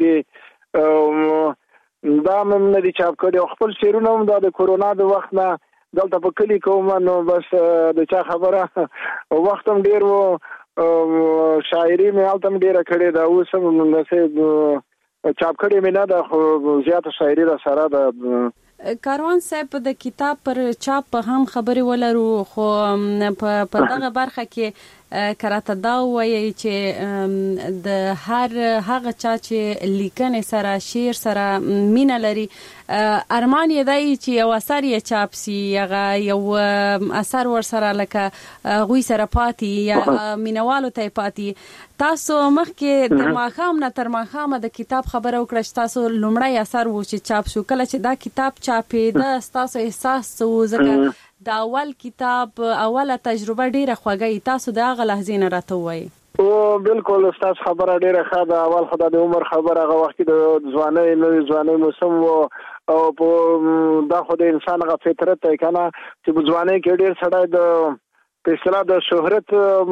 دي. دا مې هم نه دي چاپ کړي. او خپل شعرونه هم دا د کورونا د وخت نه دلته په کلي کوم، نو بس د چا خبره وخت هم ډېر و، شاعري مې هلته هم ډېره کړې ده. اوس هم داسې چاپ کړې مې نه ده، خو زیاته شاعري را سره ده. کاروان صاحب د کتاب پر چاپ هم خبرې ولرو، خو په دغه برخه کې کراته دا وایي چې د هر هغه چا چې لیکنې سره شعر سره مینه لري، ارمان یې دی چې یو اثر یې چاپ سي، هغه یو اثر ورسره لکه غوی سره پاتې یا مینوالو ته پاتې. تاسو مخکې د ماښام نه تر ماښامه د کتاب خبره وکړه چې تاسو لومړی اثر و چې چاپ شو، کله چې دا کتاب چاپېده ستاسو احساس څه و؟ ځکه د اول کتاب اوله تجربه ډیره خوږه، تاسو د هغه لحظې نه راته ووایئ. او بالکل ستاسو خبره ډیره ښه ده. اول خو د عمر خبره، هغه وخت کې د ځوانۍ نوې ځوانۍ موسم و، او په دا خو د انسان هغه فطرت دی که نه چې په ځوانۍ کې ډېر سړی د په اصطلاح د شهرت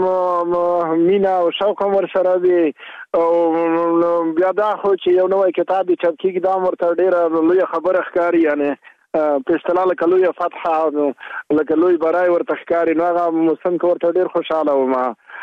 مینا او شوق ور سره دی او بیا دا خو چې یو نوې کتاب چې چاپ کیږي دا ورته ډیره لوی خبره ښکاری یعنی په اصطلاح لکه لوی فتحه لکه لوی برای ورته ښکاری نو هغه مسن کو ورته ډیر خوشاله وم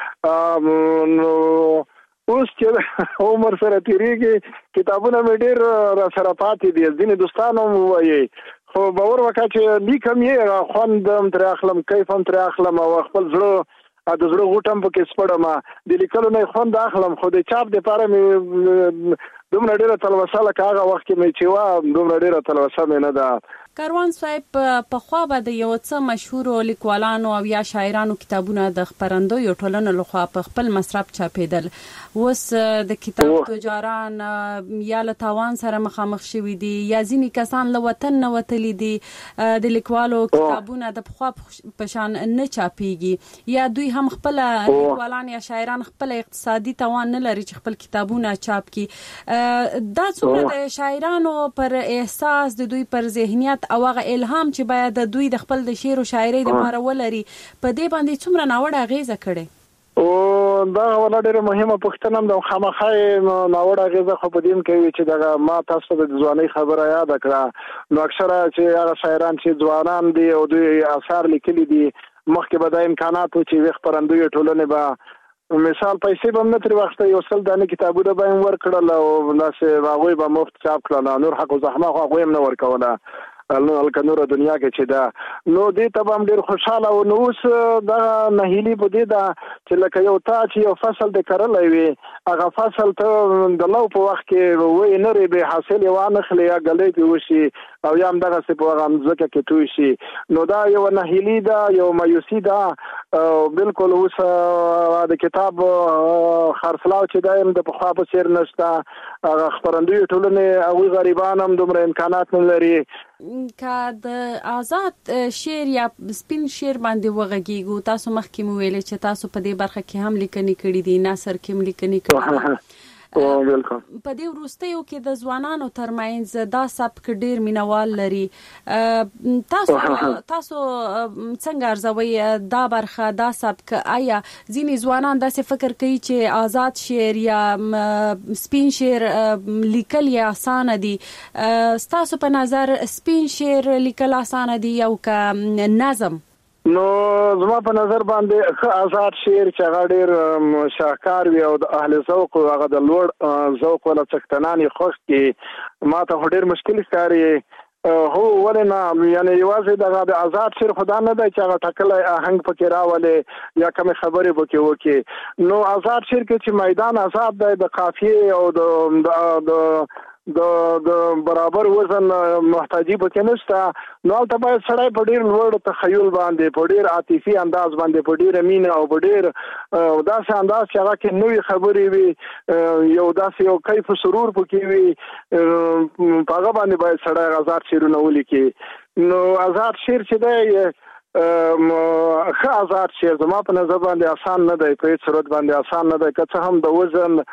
نو اوس چې عمر سره تیریږي کتابونه مې ډیر را سره پاتې دي ځینې دوستانو وایي خو باور وکړه چې لیکم یې خوند هم تر اخلم کیف هم تر اخلم او خپل زړه د زړه غوټم پکې سپړم د لیکلو نه خوند اخلم خو د چاپ د لپاره مې دومره ډیره تلوسه لکه هغه وخت کې مې چې وا دومره ډیره تلوسه مې نه ده. کاروان صاحب په خوا به د یو څه مشهور لیکوالانو او یا شاعرانو کتابونه د خبرندوی ټولنې لخوا په خپل مصرف چاپېدل اوس د کتاب تجاران یا له تاوان سره مخامخ شوي دي یا ځینې کسان له وطن نه وتلي دي د لیکوالو کتابونه د پخوا په شان نه چاپېږي یا دوی هم خپل لیکوالان یا شاعران خپل اقتصادي توان نه لري چې خپل کتابونه چاپ کړي دا څومره د شاعرانو پر احساس د دوی پر ذهنیت او هغه الهام چې باید د دوی د خپل د شعر او شاعرۍ د لپاره ولري په دې باندې څومره ناوړه اغیزه کړي او دا ولا ډیره مهمه پوښتنه هم د خامخای ناوړه اغیزه خو په دې کوي چې دا ما تاسو د ځواني خبره یاد کړه نو اکثره چې هغه شاعران چې ځوانان دي او دوی آثار لیکلي دي مخکې به د امکاناتو چې وخت پرندوی ټولنه به مثال پیسې به نه تر وخت یو څل دانه کتابونه به ور کړل او ناسه هغه به مفت چاپ کړل نور حق او زحمت هغه هم نه ور کوله نو الکه نور دنیا کې چې دا نو دې ته هم ډیر خوشاله او نو اوس دا نهیلی په دې دا چې لکه یو تا چې یو فصل د کرلې وي هغه فصل ته د لو په وخت کې وې نه ری به حاصل یو نه خلې یا غلې په وشي او یا هم دغه څه په هغه ځکه کې توي شي نو دا یو نهیلی دا یو مایوسی دا بالکل اوس د کتاب خرڅلاو چې دایم د پخوا په سیر نشته هغه خبرندوی ټولنه او غریبان هم دومره امکانات نه لري که د آزاد شعر یا سپین شعر باندې وغږیږو تاسو مخکې مو ویلې چې تاسو په دې برخه کې هم لیکنې کړې دي ناصر کې هم لیکنې کړې او بالکل په دې وروستیو کې د ځوانانو ترمنځ دا سبک ډیر مینوال لري تاسو تاسو څنګه ارزوي دا برخه دا سبک آیا ځینې ځوانان داسې فکر کوي چې آزاد شعر یا سپین شعر لیکل یې اسانه دي تاسو په نظر سپین شعر لیکل اسانه دي یو که نظم نو زما په نظر باندې ښه آزاد شعر چې هغه ډېر شاهکار وي او د اهل ذوق هغه د لوړ ذوق ولا څښتنانې خوښ کې ما ته ډېر مشکل ښکاري هو ولې نه یعنی یوازې دغه د آزاد شعر خدا نه دی چې هغه ټکلی آهنګ پکې راولي یا کومې خبرې پکې وکړي نو آزاد شعر کې چې میدان آزاد دی د قافیې او د د د د برابر وزن محتاجی پکې نشته نو ته باید سړی په ډیر لوړ تخیل باندې په ډیر عاطفي انداز باندې په ډیر مینه او په ډیر داسې انداز چې هغه کې نوې خبرې وي یو داسې یو کیف سرور پکې وي په هغه باندې باید سړی آزاد شعرونه ولیکي نو آزاد شعر چې دی ښه آزاد شعر زما په نظر باندې آسان نه دی په هیڅ صورت باندې آسان نه دی که څه هم د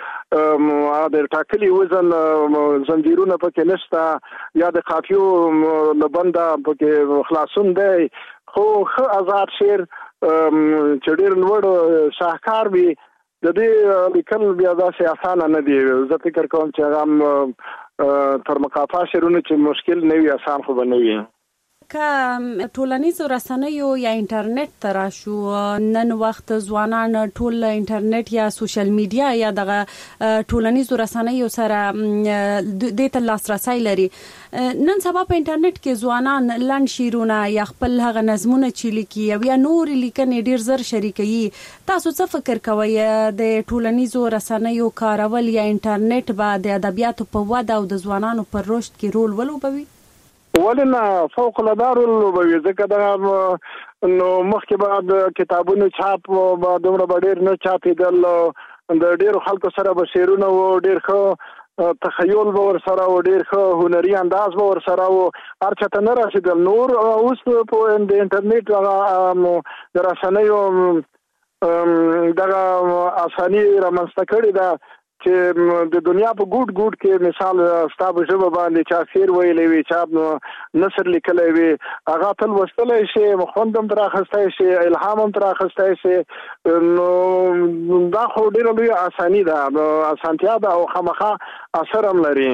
وزن د ټاکلي وزن زنجیرونه پکې نشته یا د قافیو له بنده پکې خلاصون دی خو ښه آزاد شعر چې ډېر لوړ شاهکار وي د دې لیکل بیا داسې اسانه نه دی زه فکر کوم چې هغه تر مقافا شعرونه چې مشکل نه وي آسان خو به نه وي که ټولنیزو رسنیو یا انټرنیټ ته راشو نن وخت ځوانان ټول انټرنیټ یا سوشل میډیا یا دغه ټولنیزو رسنیو سره د ته لاسرسي لري نن سبا په انټرنیټ کې ځوانان لنډ شعرونه یا خپل هغه نظمونه چې لیکي یا نور لیکنې ډیر زر شریکي تاسو څه فکر کوئ د ټولنیزو رسنیو کارول یا انټرنیټ به د ادبیاتو په وده او د ځوانانو پر رشد کې رول ولوبوي ولنه فوق العاده ولوبوي ځکه دا نو مخکې بعد کتابونو چاپ به دومره ډېر نه چاپېدل د ډېرو خلکو سره به شعرونه و ډېر ښه تخیل به ورسره و ډېر ښه هنري انداز به ورسره و هر چا ته نه رسېدل نور اوس په د انټرنیټ هغه د رسنیو دغه اساني رامنځته کړې ده چې د دنیا په ګوټ ګوټ کې مثال ستاسو ژبه باندې چا شعر ویلې وي چا نثر لیکلی وي هغه تل وستلای شي مخوندم تر اخستای شي الهام هم تر اخستای شي نو دا خو ډیره لوی اساني ده اسانتیا ده او خامخا اثر هم لري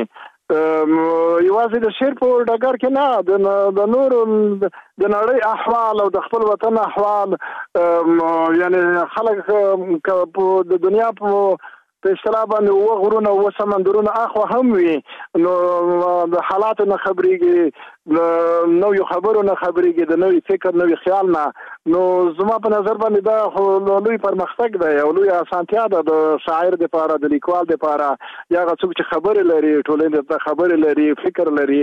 یوازې د شعر په ډګر کې نه د نور د نړۍ احوال او د خپل وطن احوال یعنی خلک د دنیا په په اصطلاح باندې و غرونه و سمندرونه اخوا هم وي نو د حالاتو نه خبرېږي نو یو خبرو نه خبرېږي د نوې فکر نوې خیال نه نو زما په نظر باندې دا خو لوی پرمختګ دی او لوی اسانتیا ده د شاعر لپاره د لیکوال لپاره یا هغه څوک چې خبرې لري ټولنې ته خبرې لري فکر لري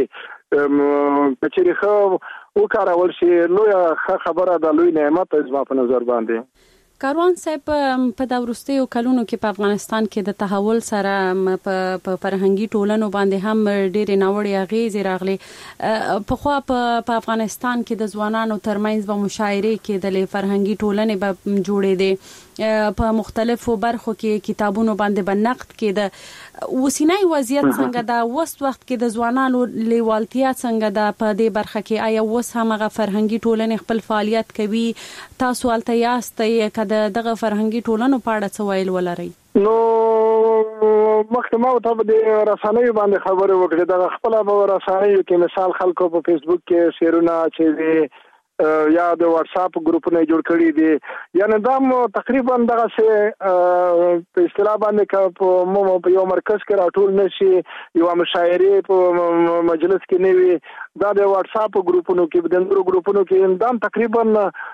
کچېرې ښه وکارول شي لوی خبره ده لوی نعمت زما په نظر باندې کاروان صاحب په دا وروستیو کلونو کې په افغانستان کې د تحول سره په فرهنګي ټولنو باندې هم ډېرې ناوړې اغېزې راغلي په خو په افغانستان کې د ځوانانو ترمنځ به مشاعرې کېدلې فرهنګي ټولنې به جوړېدې په مختلفو برخو کې کتابونو باندې به نقد کېده اوسنی وضعیت څنګه دا اوس وخت کې د ځوانانو لیوالتیا څنګه ده په دې برخه کې آیا اوس همغه فرهنګي ټولنې خپل فعالیت کوي تاسو هلته یاستئ که د دغه فرهنګي ټولنو په اړه څه ویل ولرئ نو مخکې ما ته په دې رسنیو باندې خبرې وکړې دغه خپله په رسنیو کې مثال خلکو په فیسبوک کې شعرونه چې یا د واتس اپ ګروپونه جوړ کړي دي یعنی دا تقریبا دغه څه په اصطلاح باندې په مو په یو مرکز کې راټول نشي یو مشاعره په مجلس کې نه وي دا د واتس اپ ګروپونو کې د نورو ګروپونو کې دا تقریبا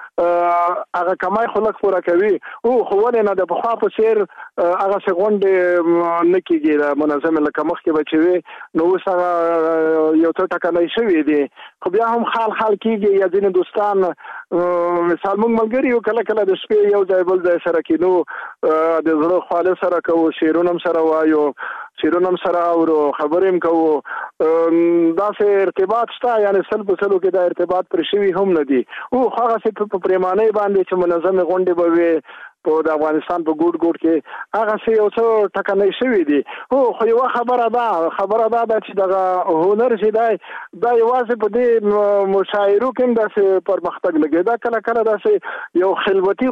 هغه کمای خلک پورا کوي او خو ولې نه د بخوا په سیر هغه څنګه نه کیږي د منظم لکه مخ کې بچوي نو سره یو څه ټکانای شوی دی خو بیا هم خال خال کیږي یا ځینې دوستان مثال موږ ملګری یو کله کله د شپې یو ځای بل ځای سره کینو د زړه خاله سره کوو شیرونم سره وایو شیرونم سره او خبرېم کوو دا سه ارتباط شته یعنی سل په سلو کې دا ارتباط پر شوی هم نه دی او هغه څه په پریمانه باندې چې منظم غونډې به وي په د افغانستان په ګوټ ګوټ کې هغه څه یو څه ټکنۍ شوی دی او خو یو خبره ده خبره ده چې دغه هنر چې دی دا یوازې په دې مشاعرو کې د پرمختګ لګي دا کله کله داسې یو خلوتي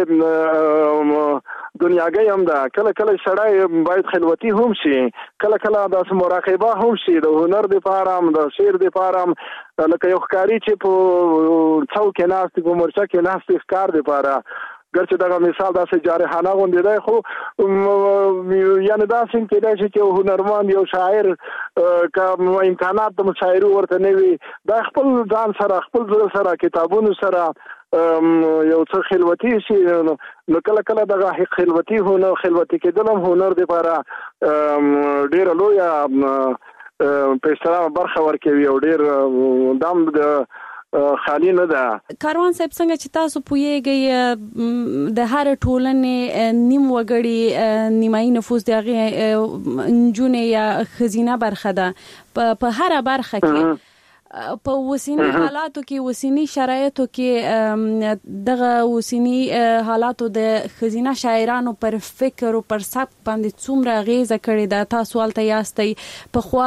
غونډې دنیاګۍ هم ده کله کله سړی باید خلوتي هم شي کله کله داسې مراقبه هم شي د هنر لپاره هم د شعر لپاره هم لکه یو ښکاري چې په څو کې ناست په مورچه کې ناست ښکار لپاره ګرچې دغه مثال داسې جارحانه غوندې دی خو یعنی داسې کېدای شي چې هنرمند یو شاعر که امکانات د مشاعرو ورته نه وي دا خپل ځان سره خپل زړه سره کتابونو سره یو څه خلوتي شي نو کله کله دغه خلوتي هنر خلوتي کېدل هم هنر لپاره ډېره لویه په اصطلاح برخه ورکوي او ډېر دام د خالی نه ده کاروان صاحب څنګه چې تاسو پوهیږئ د هر ټولنې نیم وګړي نیمایي نفوس د هغې نجونې یا ښځینه برخه ده په هره برخه کې په اوسنی حالاتو کې اوسنی شرایطو کې دغه اوسنی حالاتو د ښځینه شاعرانو پر فکر او پر سبک باندې څومره اغیزه کړې ده تاسو هلته یاستئ پخوا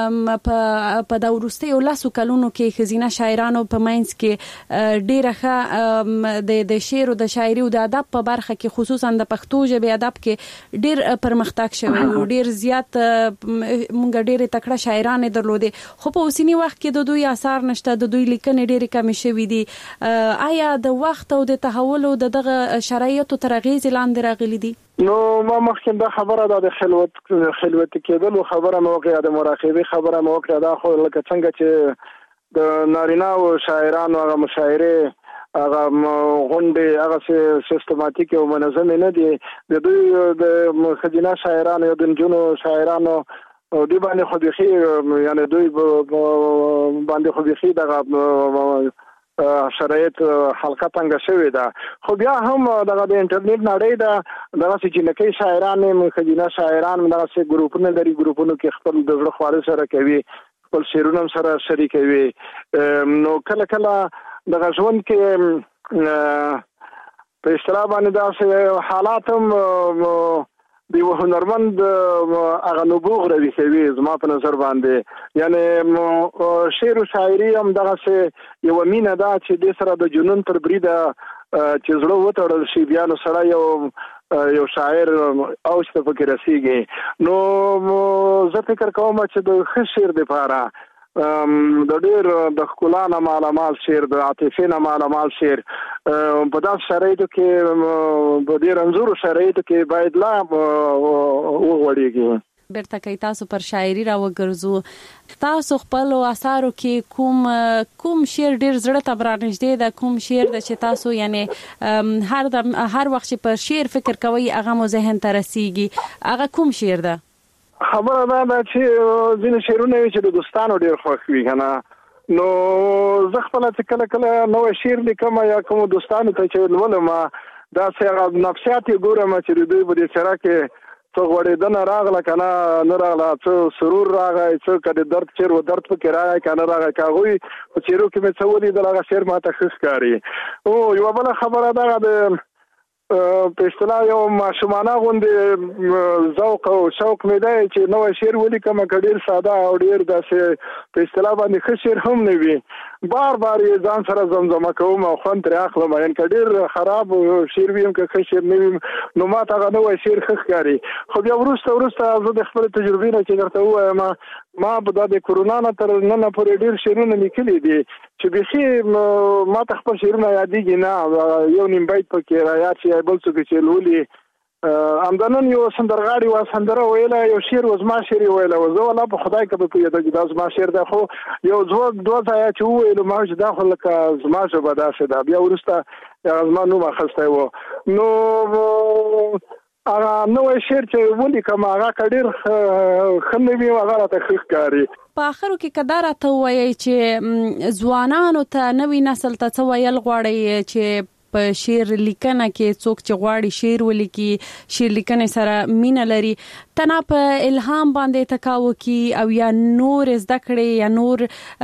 په دا وروستیو لسو کلونو کې ښځینه شاعرانو په منځ کې ډېره ښه د شعر او د شاعري او د ادب په برخه کې خصوصا د پښتو ژبې ادب کې ډېر پرمختګ شوی او ډېر زیات مونږ ډېرې تکړه شاعرانې درلودې خو په اوسني وخت کې د دوی اثار نشته د دوی لیکنې ډېرې کمې شوي دي آیا د وخت او د تحول او دغه شرایطو تر اغېزې لاندې راغلي دي نو ما مخکې دا خبره ده د خلوت خلوت کېدل او خبره مې وکړه د مراقبې خبره مې وکړه دا خو لکه څنګه چې د نارینه او شاعرانو هغه مشاعرې هغه غونډې هغه سیستماتیک او منظم نه دي د دوی د ښځینه شاعرانو یا د نجونو شاعرانو او دی باندې خو بيخي یعنی دوی باندې خو بيخي دغه شرایط حلقه څنګه شوی دا خو بیا هم دغه د انټرنیټ نړۍ دا دغه چې نکي شاعران مخدینه شاعران دغه سه ګروپونه لري ګروپونو کې خپل د زړه خواله سره کوي خپل شعرونه سره شریکوي نو کله کله دغه ژوند کې په اصطلاح باندې دا حالات هم دی هنرمند هغه نبوغ روي کوي زما په نظر باندې یعنی شعر او شاعري هم دغه یو مینه ده چې د سره د جنون تر بریده چې زړه وتړل شي بیا نو سره یو یو شاعر او څه فکر رسیږي نو زه فکر کوم چې د ښه شعر لپاره د ډېر د ښکلا نه مالامال شعر د عاطفې نه مالامال شعر په داسې شرایطو کې په ډېر رنځورو شرایطو کې باید لا وغوړېږي. بیرته کوي تاسو پر شاعري را وګرځو تاسو خپل اثارو کې کوم کوم شعر ډېر زړه ته برانژدې ده کوم شعر د چې تاسو یعنی هر هر وخت چې پر شعر فکر کوي هغه مو ذهن ته رسیږي هغه کوم شعر ده؟ خبره دا ده چې ځینې شعرونه وي چې د دوستانو ډېر خوښ وي که نه نو زه خپله چې کله کله نوی شعر لیکم یا کومو دوستانو ته چې لولم داسې هغه نفسیات یې ګورم چې د دوی په دې څېره کې څه غوړېدنه راغله که نه نه راغله څه سرور راغی څه که د درد شعر و درد پکې راغی که نه راغی که هغوی په څېرو کې مې څه ولیدل هغه شعر ما ته ښه ښکاري. او یوه بله خبره دغه د په اصطلاح یو ماشومانه غوندې ذوق او شوق مې دی چې نوی شعر ولیکم که ډېر ساده او ډېر داسې په اصطلاح باندې ښه شعر هم نه وي بار بار یې ځان سره زمزمه کوم او خوند ترې اخلم یعنې که ډېر خراب شعر وي هم که ښه شعر نه وي نو ما ته هغه نوی شعر ښه ښکاري. خو بیا وروسته وروسته زه د خپلې تجربې نه چې درته ووایم ما به دا د کرونا نه تر ننه پورې ډېر شعرونه لیکلي دي چې بیخي ما ته خپل شعرونه یادېږي نه یو نیم بیت پکې رایاد شي بل څوک چې لولي همدا نن یو سندرغاړي وه سندره ویله یو شعر و زما شعر یې ویله و زه والله په خدای که به پوهېده چې دا زما شعر دی خو یو دوه دوه ځایه چې وویلو ما چې دا خو لکه زما ژبه داسې ده بیا وروسته هغه زما نوم اخیستی و نو هغه نوی شعر چې ولیکم هغه که ډېر ښه نه وي هغه راته ښه ښکاري. په آخرو کې که دا راته ووایئ چې ځوانانو ته نوي نسل ته څه ویل غواړئ چې په شعر لیکنه کې څوک چې غواړي شعر ولیکي شعر لیکنې سره مینه لري تنه په الهام باندې تکاو کی او یا نور زده کړي یا نور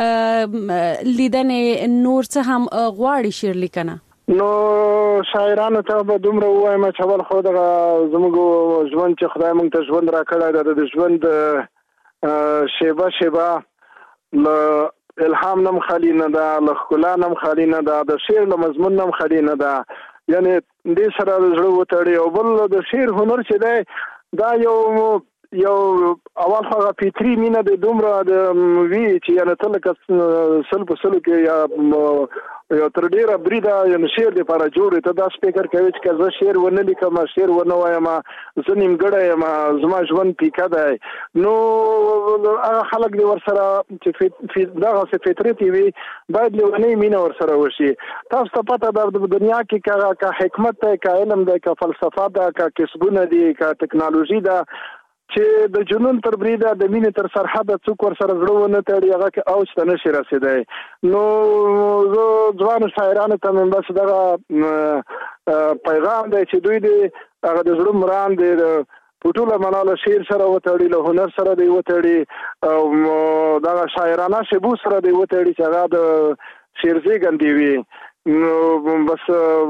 لیدنې نور څه هم غواړي شعر لیکنه نو شاعرانو ته به دومره ووایم چې اول خو دغه زموږ ژوند چې خدای موږ ته ژوند راکړی دی د ژوند شیبه شیبه له الهام نم خالی نه ده له ښکلا نم خالی نه ده د شعر له مضمون نم خالی نه ده یعنې دې سره د زړه وتړي او بل د شعر هنر چې دی دا یو یو اول خو هغه فطري مینه د دومره د وي چې یعنې ته لکه سل په سلو کې یا یو تر ډېره بریده یعنې شعر دپاره جوړ ته داسې فکر کوي چې که زه شعر ونه لیکم شعر ونه وایم زه نیمګړی یم زما ژوند پیکه دی نو هغه خلک دې ورسره چې دغسې فطرت یې وي باید لیونۍ مینه ورسره وشي. تاسو ته پته ده په دنیا کې که حکمت دی که علم دی که فلسفه ده که کسبونه دي که ټکنالوژي ده چې د جنون تر بریده د مینې تر سرحده څوک ورسره زړه ونه تړي هغه کې اوج ته نشي رسېدی. نو زه ځوانو شاعرانو ته مې بس دغه پیغام دی چې دوی دې هغه د زړه مرام دی په ټوله معنا له شعر سره وتړي له هنر سره دی وتړي او دغه شاعرانه شیبو سره دی وتړي چې هغه د شعر زېږندې وي نو بس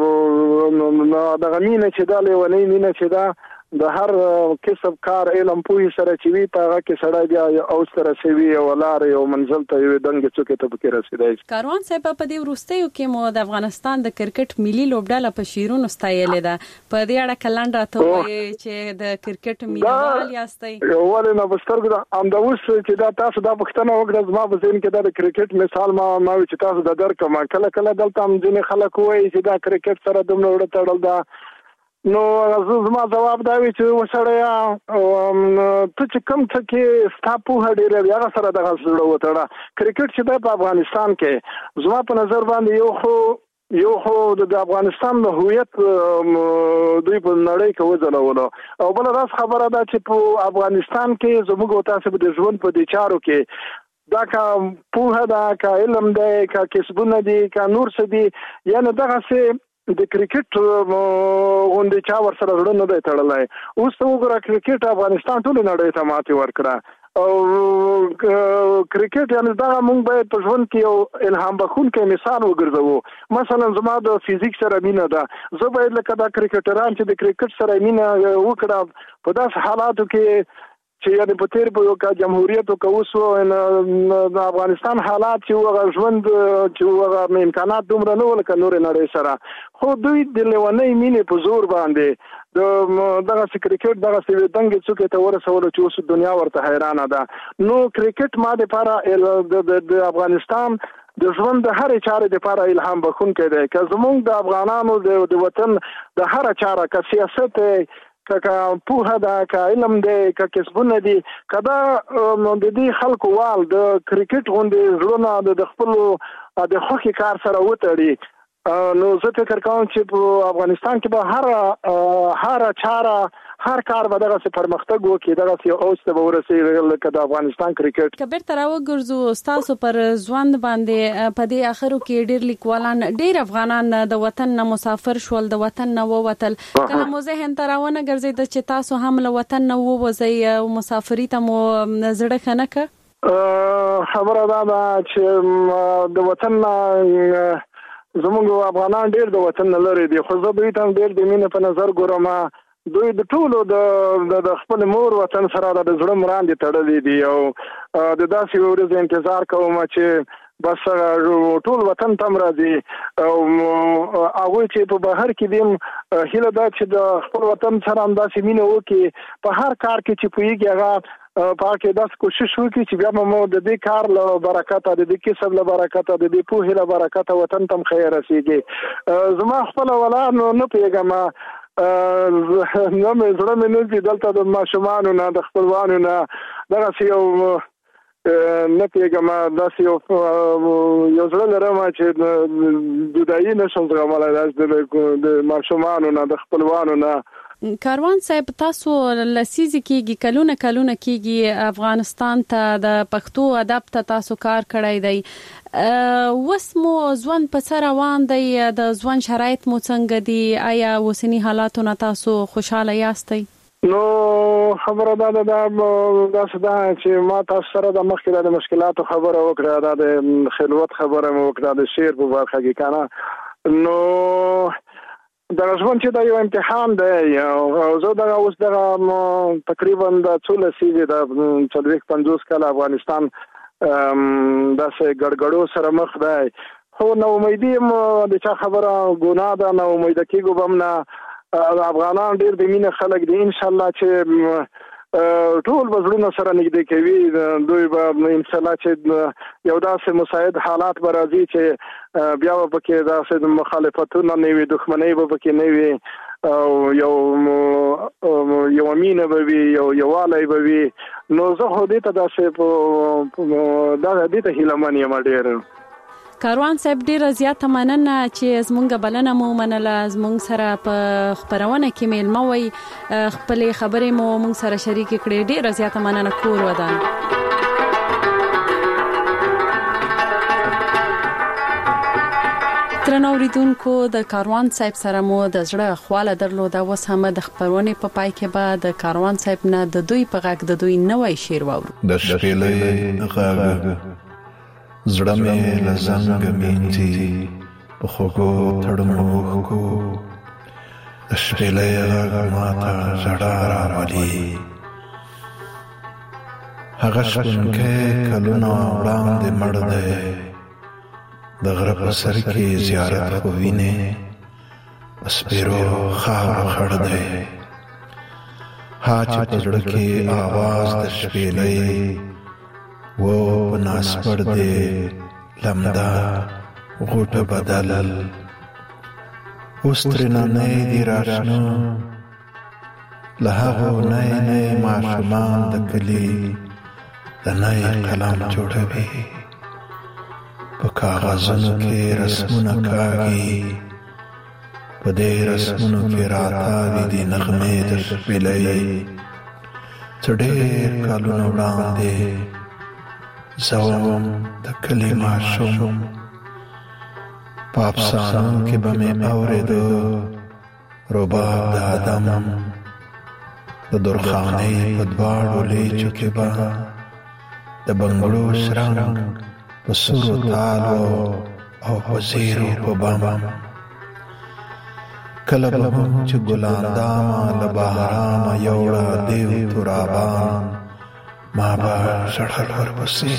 دغه مینه چې دا لیونۍ مینه چې دا د هر کسب کار علم پوهې سره چې وي په هغه کې سړی بیا اوج ته رسوي او لارې او منزل ته یوې دنګې څوکې ته پکې رسېدی. کاروان صاحب په دې وروستیو کې مو د افغانستان د کرکټ ملي لوبډله په شعرونو ستایلې ده په دې اړه که لنډ راته ووایئ چې د کرکټ مینهوال یاستئ؟ ولې نه په سترګو ده همدا اوس چې دا تاسو دا پوښتنه وکړه زما په ذهن کې دا د کرکټ مثال ما ما وي چې تاسو د درکم کله کله دلته هم ځینې خلک وایي چې دا کرکټ سره دومره وړه تړل ده نو زما جواب دا وی چې وسړیا ته چې کوم څه کې ستا پوهه ډېره وي هغه سره دغه زړه وتړه. کرکټ چې دی په افغانستان کې زما په نظر باندې یو خو یو خو د افغانستان د هویت دوی په نړۍ کې وځلولو او بله داسې خبره ده چې په افغانستان کې زموږ او تاسو د ژوند په دې چارو کې دا که پوهه ده که علم دی که کسبونه دي که نور څه دي یعنې دغسې د کرکټ غوندې چا ورسره زړه نه دی تړلی. اوس ته وګوره کرکټ افغانستان ټولې نړۍ ته ماتې ورکړه او کرکټ یعنی دا موږ باید په ژوند کې یو الهام بخښونکی مثال وګرځوو. مثلا زما د فزیک سره مینه ده، زه باید لکه دا کرکټران چې د کرکټ سره مینه وکړه په داسې حالاتو کې چې یعنی په تیر په یو جمهوریت او کوسو د افغانستان حالات چې هغه ژوند چې هغه امکانات دومره نه ول ک نور نړۍ سره، خو دوی د لیونۍ مینې په زور باندې د دغه کرکټ دغه سوي دنګ څوک ته ورسول چې اوس دنیا ورته حیرانه ده. نو کرکټ ما د لپاره د افغانستان د ژوند د هر چارې لپاره الهام بخښونکی دی. که زموږ د افغانانو د وطن د هر چاره که سیاست که پوهه ده که علم دی که کسبونه دي که دا د دې خلکو وال د کرکټ غوندې زړونه د خپلو د خوښې کار سره وتړي، نو زه فکر کوم چې په افغانستان کې به هر هر چاره هر کار به دغه پرمختګ وکړي، دغه یو اوج ته به ورسېږي لکه د افغانستان کرکټ. که بیرته راوګرځو ستاسو پر ژوند باندې په دې اخرو کې ډېر لیکوالان ډېر افغانان د وطن نه مسافر شول، د وطن نه ووتل، کله مو ذهن ته راونه ګرځېده چې تاسو هم له وطن نه ووځئ او مسافري ته مو زړه ښه نه کړ؟ خبره دا ده چې د وطن نه زموږ افغانان ډېر د وطن نه لرې دي، خو زه دوی ته ډېر د مینې په نظر ګورم. دوی د ټولو د خپل مور وطن سره د زړه مراندې تړلې دي او د داسې ورځې انتظار کوم چې بس ټول وطن ته راځي او هغه چې په بهر کې دیم هیله ده چې د خپل وطن سره هم داسې مینه وکړي، په هر کار کې چې پوهیږي هغه پاکه داس کوشش وکړي چې بیا مو د دې کار له برکت د دې کسب له برکت د دې پوهې له برکت وطن تم خیر رسیږي. زما خپل ولادت نه پیګم نو مې زړه مې نه دي دلته د ماشومانو نه د خپلوانو نه دغه یو نه پیګم داسې یو زړه لرم چې جدایي نشم زغملای د ماشومانو نه د خپلوانو نه. کاروان صاحب تاسو لسیزي کېږي کلونه کلونه کېږي افغانستان ته د پښتو ادب ته تاسو کار کړی دی، اوس مو ژوند په څه روان دی؟ د ژوند شرایط مو څنګه دي؟ آیا اوسني حالاتو نه تاسو خوشاله یاستئ؟ نو خبره دا ده دا څه ده چې ما تاسو سره د مخکې د مشکلاتو خبره وکړه، دا د خلوت خبره مو وکړه، د شعر په برخه کې کنه. نو دا ژوند چې دا یو امتحان دی او زه دا اوس دا تقریبا د څو لسیزې د څلوېښت پنځوس کاله افغانستان داسې ګډګډو سره مخ دی، خو نو امیدي د چا خبره ګناه ده، نو امید کېږو به هم نه. افغانان ډېر د مینې خلک دي، ان شاء الله چې ټول بزړونه سره نږدې کوي، دوی به ان شاء الله چې یو داسې مساعد حالات به راځي چې بیا به پکې داسې مخالفتونه نه وي، دښمنۍ به پکې نه وي او یو یو مینه به وي، یو یووالی به وي. نو زه خو دې ته داسې دا دې ته هیله من یم ډېر. کاروان صاحب ډیره زیاته مننه چې زمونږ بلنه مو منله، زمونږ سره په خبرونه کې میلمه وي، خپلې خبرې مو مونږ سره شریکې کړې، ډیره زیاته مننه. کور ودان. درنو اوریدونکو، د کاروان صاحب سره مو د زړه خواله درلوده. اوس هم د خبرونې په پای کې به د کاروان صاحب نه د دوی په غږ د دوی نوی شعر واورو. د شپېلې غږ زړه مې له زنګ مینځي په خوږو تړمو کو، د شپېلې غږ ماته ژړا راولي. هغه شپونکی کلونه وړاندې مړ دی، د غره په سر کې زیارت خو وینې په سپېرو خاوره خړ دی. ها چې په زړه کې آواز د شپېلې و په ناس پر دی لمده غوټه بدل، اوس ترېنه نی دي راشنه له هغو نی نی ماشومان د کلي د نی قلم جوړوي، په کاغذونو کې رسمونه کاږي، په دې رسمونو کې راتاوي دي نغمې د شپېلۍ. څه ډېر کلونه وړاندې زوم د کلی ماشوم، په افسانو کې به مې اورېده رباب د آدم، د درخانۍ په دواړو لیچو کې به د بنګړو شرنګ په سورو تالو او په زیرو په بام. کله به هم چې ګلان داما له بهرامه یوړه دیو ترابان، ما به ژړل ورپسې.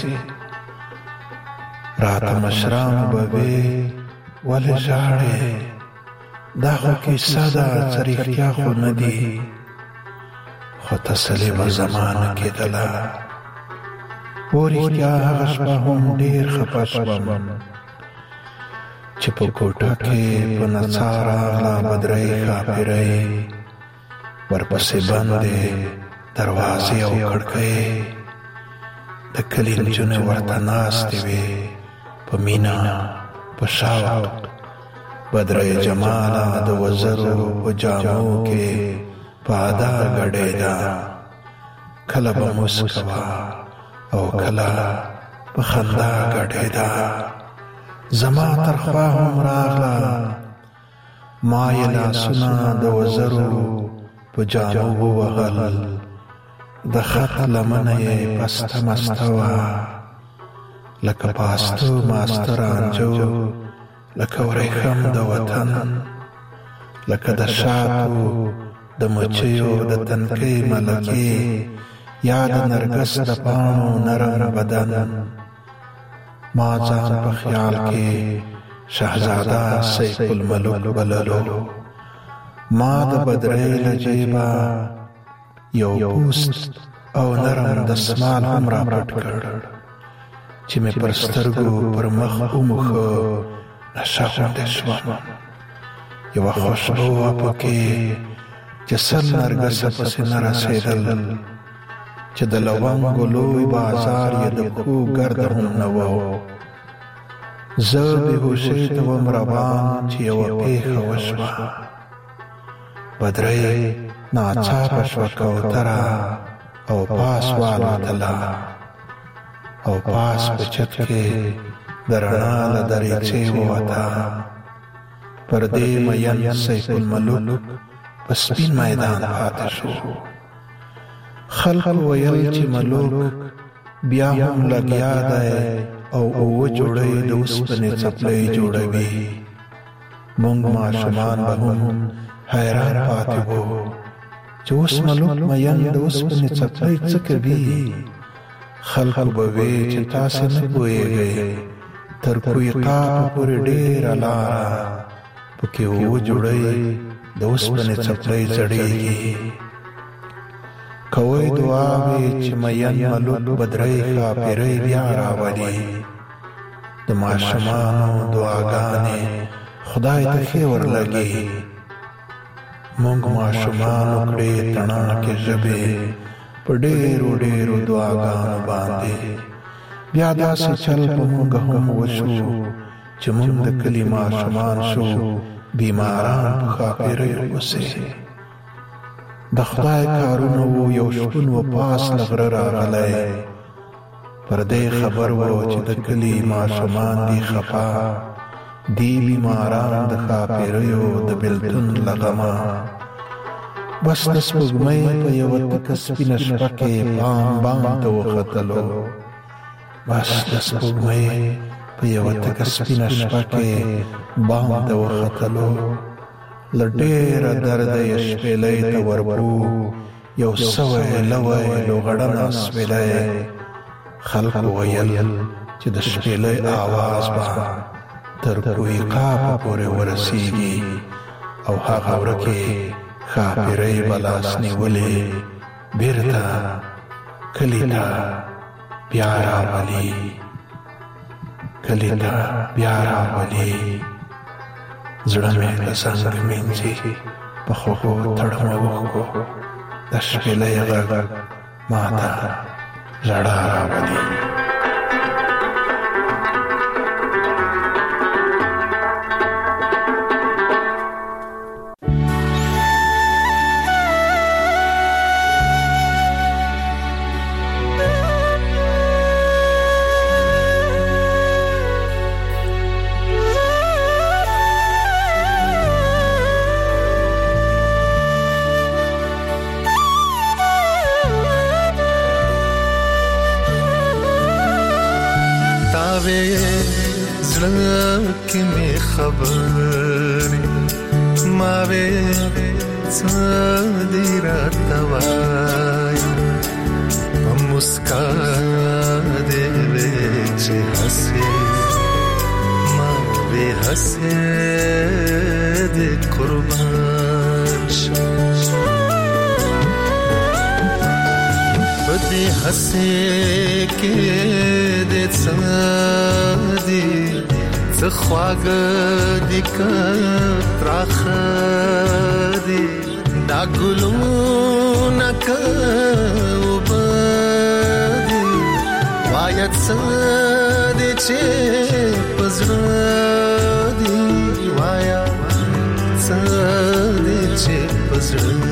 راته مشرانو به وې ولې ژاړې، دا خو کیسه ده څه رښتیا خو نه دي. خو تسلي به زما نه کېدله. و رښتیا هغه شپه هم ډېر خفه شوم چې په کوټه کې په نڅا راغله بدرۍ ښاپېرۍ، ورپسې بندې دروازې او کړکۍ. د کلي نجونې ورته ناستې وې په مینه په شوق. بدرۍ جماله د وزرو په جامو کې په ادا ګډېده، کله به موسکه وه او کله په خندا ګډېده. زما تر خوا هم راغله، ما یې لاسونه د وزرو په جامو ووهل. د خط لمنه یې پسته مسته وه، لکه پاستو ماسته رانجو، لکه ورېښم د وطن، لکه د شاتو د مچیو د تنکۍ ملکې، یا د نرګس د پاڼو نرم بدن. ما ځان په خیال کې شهزاده سیف الملوک بللو. ما د بدرۍ له جیبه یو پوست او نرم دستمال هم را پټ کړ چې مې پر سترګو پر مخ وموښه. نشه غوندې شوم. یوه خوشبو وه پکې چې سل نرګسه پسې نه رسېدل، چې د لونګو لوی بازار یې د پښو ګرده هم نه و. زه بېهوشۍ ته وم روان چې یوه پېښه وشوه. بدرۍ ناڅاپه شوه کوتره او پاس والوتله، او پاس په چت کې د رڼا له دریڅې ووته. پر دې مین سیف الملوک په سپین میدان پاتې شو. خلق ویل چې ملوک بیا هم لګیا دی او اوه جوړې د اوسپنې څپلۍ جوړوي. موږ ماشومان به هم حیران پاتې وو چې اوس ملوک مین د اوسپنې څپلۍ څه کوي. خلق به وی چې تاسې نه پوهېږئ، تر کویقاف پورې ډېره لاره پکې اوه جوړې د اوسپنې څپلۍ ځړېږي. کوئ دعاوې چې مین ملوک بدرۍ ښاپېرۍ بیا راولي. د ماشومانو دعاګانې خدای ته ښې ورلګي. موږ ماشومانو کړې تڼاکې ژبې په ډېرو ډېرو دعاګانو باندې. بیا داسې چل په موږ هم وشو چې موږ د کلي ماشومان شو بیماران په ښاپېریو پسې. د خدای کارونه وو. یو شپون و پاس له غره راغلی، پر دې خبر وو چې د کلي ماشومان دي خفا، دی بیماران د ښاپېریو د بېلتون له غمه. بس د سپوږمۍ په یوه تکه سپینه شپه کې بام بام ته وختلو. بس د سپوږمۍ په یوه تکه سپینه شپه کې بام ته وختلو. له ډېره درده یې شپېلۍ ته ورپو، یو سوی لوی لوغړنه سپېلۍ. خلق ویل چې د شپېلۍ آواز به تر کویقاف پورې ورسیږي، او هغه ورکې ښاپېرۍ به لاس نیولې بېرته کلي ته بیا راولي. کلي ته بیا راولي. زړه مې د زنګ مینځي په خوږو تړمه اوښکو. د شپېلۍ غږ ما ته ژړا راولي. زړه کې می خبرې ما وې څه دې راته وایي په مسکا دې وې چې هسې ما وې هسې دې قربان شم بدې هسې کې دې څه دې څه خواږه دې که تراخه دې دا ګلونه که اوبه دې وایه څه دې چې په زړه دې وایه څه دې چې په زړه